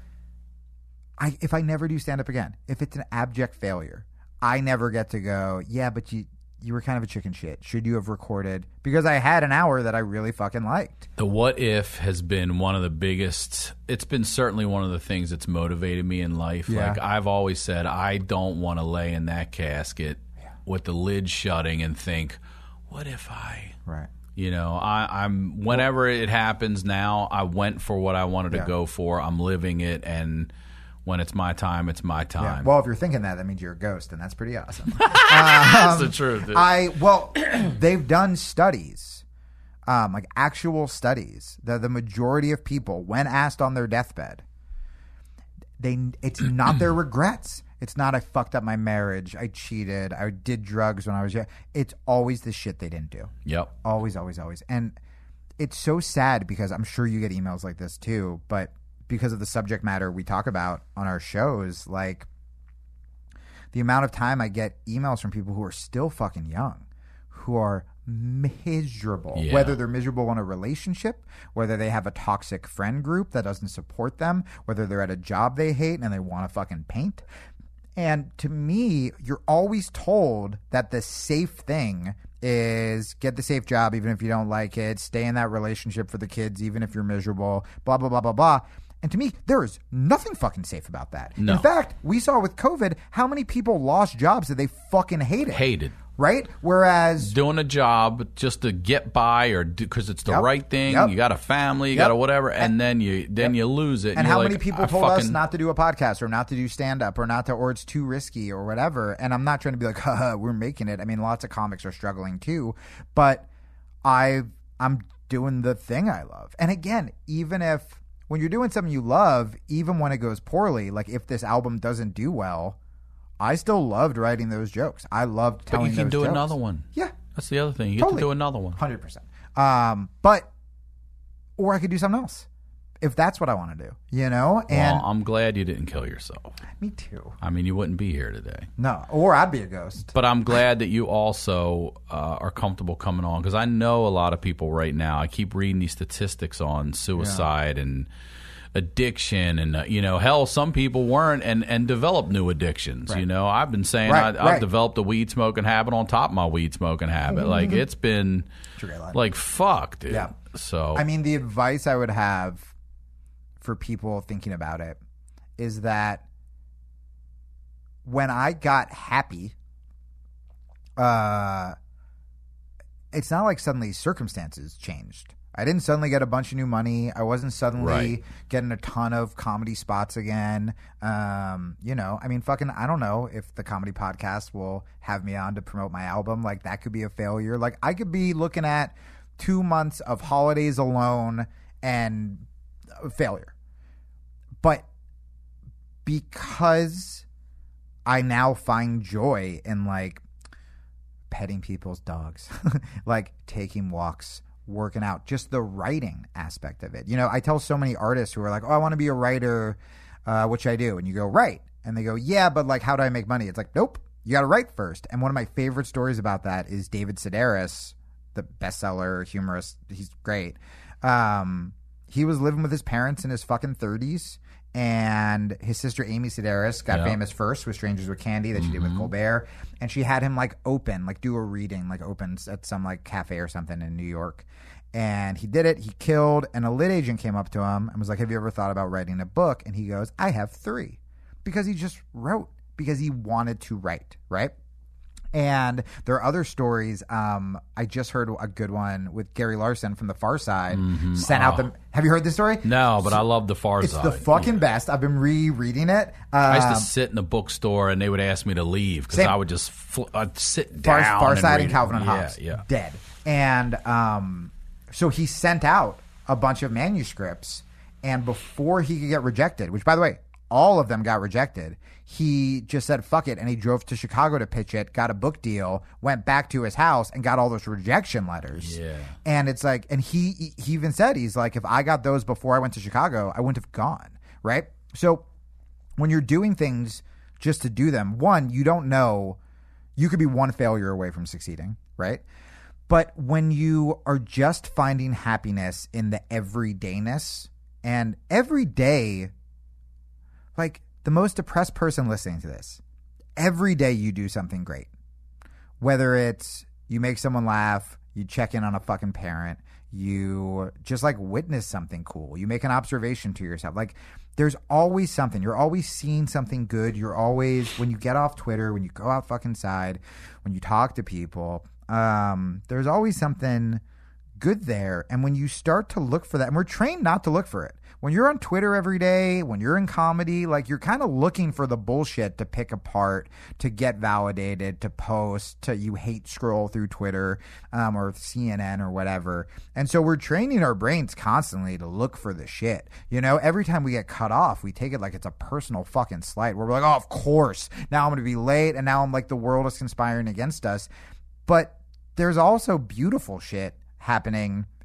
I, if I never do stand-up again, if it's an abject failure, I never get to go, yeah, but you you were kind of a chicken shit. Should you have recorded? Because I had an hour that I really fucking liked. The what if has been one of the biggest, it's been certainly one of the things that's motivated me in life. Yeah. Like I've always said, I don't want to lay in that casket with the lid shutting and think, what if I... Right. You know, I, I'm whenever it happens now, I went for what I wanted to Yeah. go for. I'm living it, and when it's my time, it's my Yeah. time. Well, if you're thinking that, that means you're a ghost, and that's pretty awesome. That's the truth. dude. I well, they've done studies, um, like actual studies. that the majority of people, when asked on their deathbed, they it's not their regrets. It's not I fucked up my marriage, I cheated, I did drugs when I was young. It's always the shit they didn't do. Yep. Always, always, always. And it's so sad because I'm sure you get emails like this too, but because of the subject matter we talk about on our shows, like the amount of time I get emails from people who are still fucking young, who are miserable, Yeah. whether they're miserable in a relationship, whether they have a toxic friend group that doesn't support them, whether they're at a job they hate and they want to fucking paint. And to me, you're always told that the safe thing is get the safe job even if you don't like it, stay in that relationship for the kids even if you're miserable, blah, blah, blah, blah, blah. And to me, there is nothing fucking safe about that. No. In fact, we saw with COVID how many people lost jobs that they fucking hated. Hated. Right? Whereas Doing a job just to get by or because it's the Yep. right thing. Yep. You got a family, you Yep. got a whatever, and, And- then you then Yep. you lose it. And you're how like, many people I told us fucking- not to do a podcast or not to do stand up or not to, or it's too risky or whatever. And I'm not trying to be like, haha, we're making it. I mean, lots of comics are struggling too, but I, I'm doing the thing I love. And again, even if when you're doing something you love, even when it goes poorly, like if this album doesn't do well, I still loved writing those jokes. I loved But telling you can those do jokes. another one. Yeah. That's the other thing. You get Totally. to do another one. one hundred percent. Um, but, or I could do something else if that's what I want to do, you know? And Well, I'm glad you didn't kill yourself. me too. I mean, you wouldn't be here today. No, or I'd be a ghost. But I'm glad that you also uh, are comfortable coming on because I know a lot of people right now. I keep reading these statistics on suicide and addiction and uh, you know, hell, some people weren't and and developed new addictions. Right. You know, I've been saying Right, I, I've right. developed a weed smoking habit on top of my weed smoking habit. Like it's been It's a great line. like fuck, dude. Yeah. So I mean, the advice I would have for people thinking about it is that when I got happy, uh, it's not like suddenly circumstances changed. I didn't suddenly get a bunch of new money. I wasn't suddenly Right. getting a ton of comedy spots again. Um, you know, I mean, fucking, I don't know if the comedy podcast will have me on to promote my album. Like, that could be a failure. Like, I could be looking at two months of holidays alone and a failure. But because I now find joy in, like, petting people's dogs, like taking walks, working out, just the writing aspect of it. You know, I tell so many artists who are like, oh, I want to be a writer, uh, which I do. And you go, right. And they go, yeah, but like, how do I make money? It's like, nope, you got to write first. And one of my favorite stories about that is David Sedaris, the bestseller humorist. He's great. Um, he was living with his parents in his fucking thirties. And his sister Amy Sedaris got Yeah. famous first with Strangers with Candy that she did with Colbert. And she had him like open, like do a reading, like open at some like cafe or something in New York. And he did it. He killed. And a lit agent came up to him and was like, have you ever thought about writing a book? And he goes, I have three. Because he just wrote, because he wanted to write, right? And there are other stories. Um, I just heard a good one with Gary Larson from The Far Side. Sent out Oh. the. Have you heard this story? no, but I love the Far It's Side. the fucking best. I've been rereading it. I used Um, to sit in the bookstore and they would ask me to leave because Same. I would just fl- I'd sit Far, down. Far and Side read and it. Calvin and yeah, Hobbes, Yeah, dead. And um, so he sent out a bunch of manuscripts, and before he could get rejected, which by the way, all of them got rejected, he just said fuck it, and he drove to Chicago to pitch it, got a book deal, went back to his house, and got all those rejection letters. Yeah. And it's like, and he he even said, he's like, if I got those before I went to Chicago, I wouldn't have gone, right? So when you're doing things just to do them, one, you don't know, you could be one failure away from succeeding, right? But when you are just finding happiness in the everydayness, and every day, like the most depressed person listening to this, every day you do something great. Whether it's you make someone laugh, you check in on a fucking parent, you just like witness something cool, you make an observation to yourself. Like there's always something. You're always seeing something good. You're always, when you get off Twitter, when you go out fucking side, when you talk to people, um, there's always something good there. And when you start to look for that, and we're trained not to look for it. When you're on Twitter every day, when you're in comedy, like you're kind of looking for the bullshit to pick apart, to get validated, to post, to you hate scroll through Twitter um, or C N N or whatever. And so we're training our brains constantly to look for the shit. You know, every time we get cut off, we take it like it's a personal fucking slight where we're like, oh, of course, now I'm going to be late. And now I'm like, the world is conspiring against us. But there's also beautiful shit happening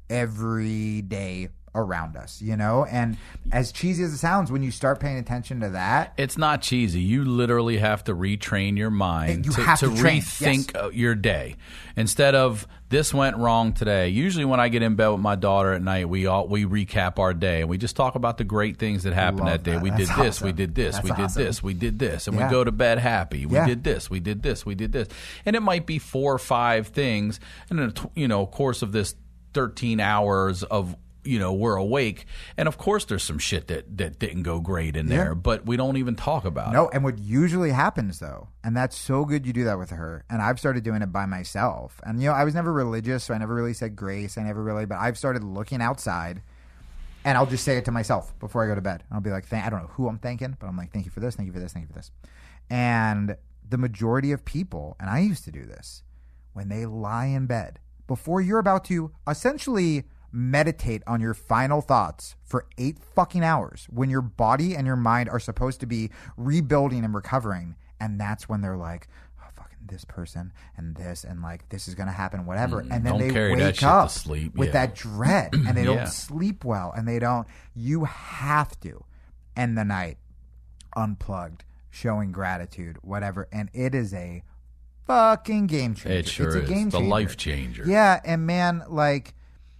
every day around us, you know? And as cheesy as it sounds, when you start paying attention to that, it's not cheesy. You literally have to retrain your mind You to, have to to train, rethink yes. uh, your day. Instead of this went wrong today. Usually when I get in bed with my daughter at night, we all we recap our day and we just talk about the great things that happened Love that day. that. We That's did this, awesome. we did this, That's we did awesome. this, we did this, and Yeah. we go to bed happy. We Yeah. did this, we did this, we did this. And it might be four or five things in a t- you know, course of this thirteen hours of you know, we're awake. And of course there's some shit that, that didn't go great in there, Yeah. but we don't even talk about No, it. and what usually happens though, and that's so good you do that with her, and I've started doing it by myself. And you know, I was never religious, so I never really said grace. I never really, but I've started looking outside, and I'll just say it to myself before I go to bed. I'll be like, thank, I don't know who I'm thanking, but I'm like, thank you for this, thank you for this, thank you for this. And the majority of people, and I used to do this, when they lie in bed, before you're about to essentially meditate on your final thoughts for eight fucking hours, when your body and your mind are supposed to be rebuilding and recovering, and that's when they're like, oh, fucking this person and this and like this is gonna happen, whatever, and then don't they carry that wake shit to up sleep. with Yeah. that dread, and they Yeah. don't sleep well, and they don't. You have to end the night unplugged, showing gratitude, whatever, and it is a fucking game changer. It sure it's a is. game The changer. life changer. Yeah, and man, like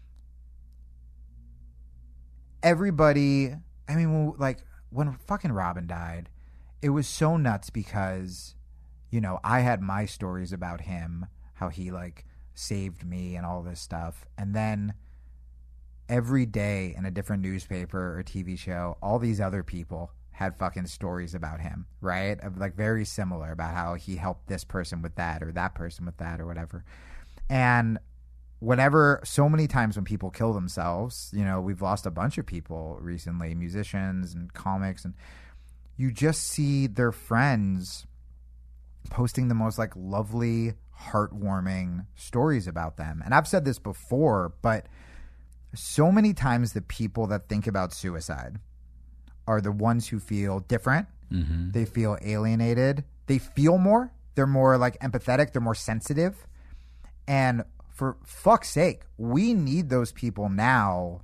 everybody, I mean, when- like when fucking Robin died, it was so nuts because, you know, I had my stories about him, how he like saved me and all this stuff. And then every day in a different newspaper or T V show, all these other people had fucking stories about him, right? Of like very similar about how he helped this person with that or that person with that or whatever. And whenever, so many times when people kill themselves, you know, we've lost a bunch of people recently, musicians and comics, and you just see their friends posting the most like lovely, heartwarming stories about them. And I've said this before, but so many times the people that think about suicide are the ones who feel different. Mm-hmm. They feel alienated. They feel more. They're more like empathetic. They're more sensitive. And for fuck's sake, we need those people now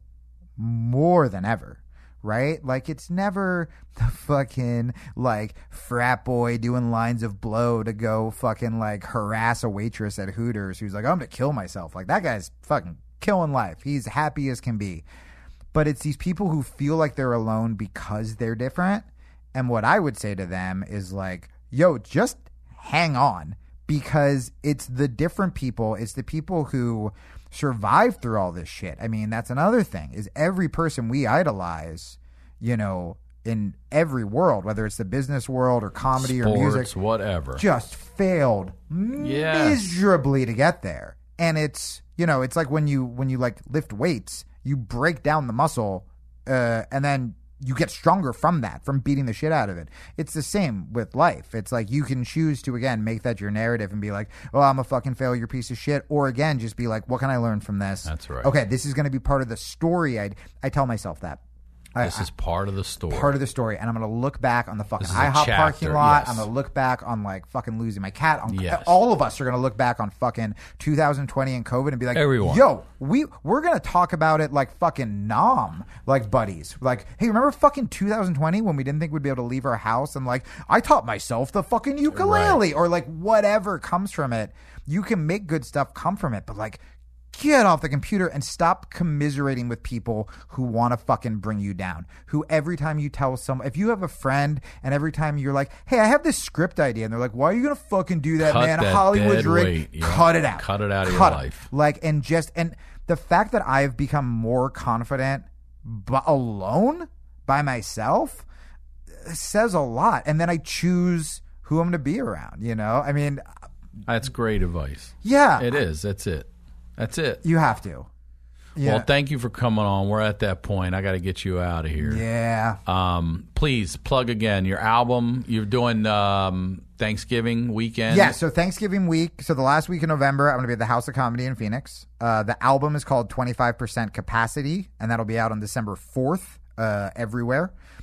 more than ever, right? Like, it's never the fucking, like, frat boy doing lines of blow to go fucking, like, harass a waitress at Hooters who's like, I'm going to kill myself. Like, that guy's fucking killing life. He's happy as can be. But it's these people who feel like they're alone because they're different. And what I would say to them is like, yo, just hang on. Because it's the different people, it's the people who survive through all this shit. I mean, that's another thing, is every person we idolize, you know, in every world, whether it's the business world or comedy Sports, or music, whatever, just failed Yes. miserably to get there. And it's, you know, it's like when you when you like lift weights, you break down the muscle uh, and then you get stronger from that, from beating the shit out of it. It's the same with life. It's like you can choose to, again, make that your narrative and be like, oh, I'm a fucking failure piece of shit. Or again, just be like, what can I learn from this? That's right. Okay, this is going to be part of the story. I I tell myself that. This I, is part of the story. part of the story, and I'm gonna look back on the fucking This is a IHOP chapter, parking lot. yes. I'm gonna look back on like fucking losing my cat. On, Yes. All of us are gonna look back on fucking two thousand twenty and COVID and be like, Everyone. yo, we we're gonna talk about it like fucking nom, like buddies. Like, hey, remember fucking two thousand twenty when we didn't think we'd be able to leave our house, and like I taught myself the fucking ukulele, or like whatever comes from it. You can make good stuff come from it, but like, get off the computer and stop commiserating with people who want to fucking bring you down. Who every time you tell someone, if you have a friend and every time you're like, hey, I have this script idea, and they're like, why are you going to fucking do that, Cut man? that Hollywood's dead rigged. weight, yeah. Cut it out. Cut it out of your Cut it. life. Like, and just, and the fact that I've become more confident but alone by myself says a lot. And then I choose who I'm going to be around, you know? I mean, That's great advice. yeah. It is. That's it. That's it. You have to. Yeah. Well, thank you for coming on. We're at that point. I got to get you out of here. Yeah. Um, please plug again your album. You're doing um, Thanksgiving weekend. Yeah, so Thanksgiving week, so the last week in November, I'm going to be at the House of Comedy in Phoenix. Uh, the album is called twenty-five percent Capacity, and that'll be out on December fourth uh, everywhere.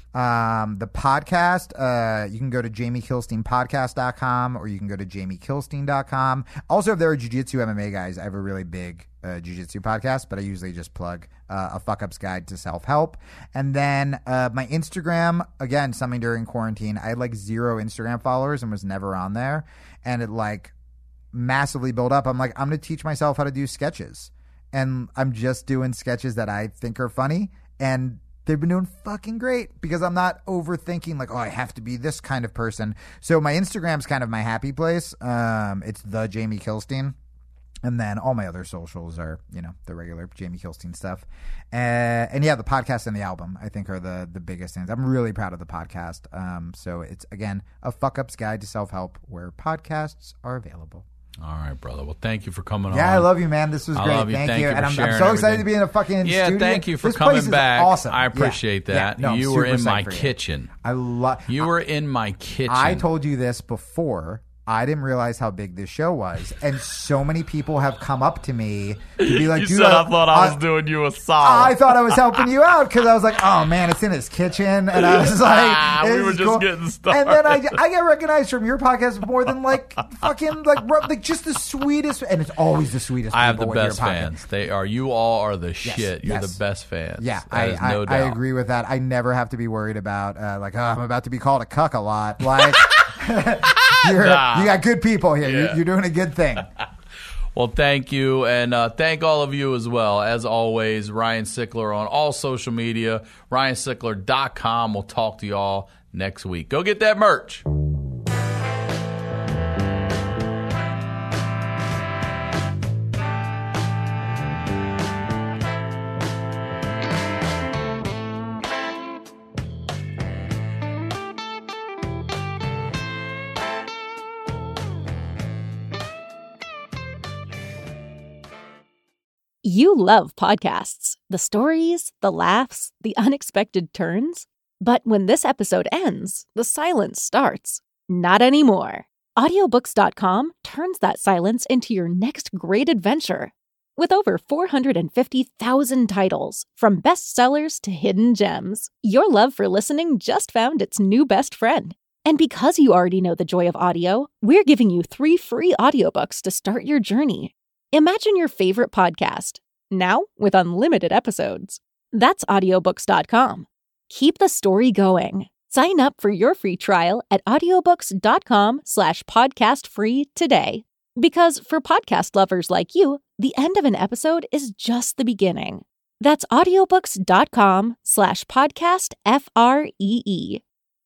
Um, the podcast, uh, you can go to jamie kilstein podcast dot com or you can go to jamie kilstein dot com. Also, if there are jiu-jitsu M M A guys, I have a really big uh, jiu-jitsu podcast, but I usually just plug uh, a fuck-ups guide to self-help. And then uh, my Instagram, again, something during quarantine. I had like zero Instagram followers and was never on there. And it like massively built up. I'm like, I'm going to teach myself how to do sketches. And I'm just doing sketches that I think are funny. And they've been doing fucking great because I'm not overthinking like, oh, I have to be this kind of person. So my Instagram's kind of my happy place. Um, it's the Jamie Kilstein. And then all my other socials are, you know, the regular Jamie Kilstein stuff. Uh, and yeah, the podcast and the album, I think, are the the biggest things. I'm really proud of the podcast. Um, so it's, again, a fuck-ups guide to self-help where podcasts are available. All right, brother. Well, thank you for coming yeah, on. Yeah, I love you, man. This was I great. love you. Thank, thank you. you And I'm, I'm so everything. excited to be in a fucking yeah, studio. thank you for this coming place is back. Awesome. I appreciate yeah. that. Yeah. No, you were in my you. kitchen. I love. You were in my kitchen. I told you this before. I didn't realize how big this show was, and so many people have come up to me to be like, you "Dude, said I, I thought I was I, doing you a solid. I thought I was helping you out because I was like, oh man, it's in his kitchen, and I was like, ah, we were just cool. getting started. And then I, I get recognized from your podcast more than like fucking like like just the sweetest, and it's always the sweetest. I have the people best your fans. They are. You all are the yes, shit. You're yes. the best fans. Yeah, that I is I, no I doubt. agree with that. I never have to be worried about uh, like, oh, I'm about to be called a cuck a lot. Like. You're, nah. You got good people here. Yeah. You're, you're doing a good thing. Well, thank you, and uh, thank all of you as well. As always, Ryan Sickler on all social media, ryan sickler dot com. We'll talk to y'all next week. Go get that merch. You love podcasts, the stories, the laughs, the unexpected turns. But when this episode ends, the silence starts. Not anymore. audiobooks dot com turns that silence into your next great adventure. With over four hundred fifty thousand titles, from bestsellers to hidden gems, your love for listening just found its new best friend. And because you already know the joy of audio, we're giving you three free audiobooks to start your journey. Imagine your favorite podcast, now with unlimited episodes. That's audiobooks dot com. Keep the story going. Sign up for your free trial at audiobooks dot com slash podcast free today. Because for podcast lovers like you, the end of an episode is just the beginning. That's audiobooks dot com slash podcast F R E E.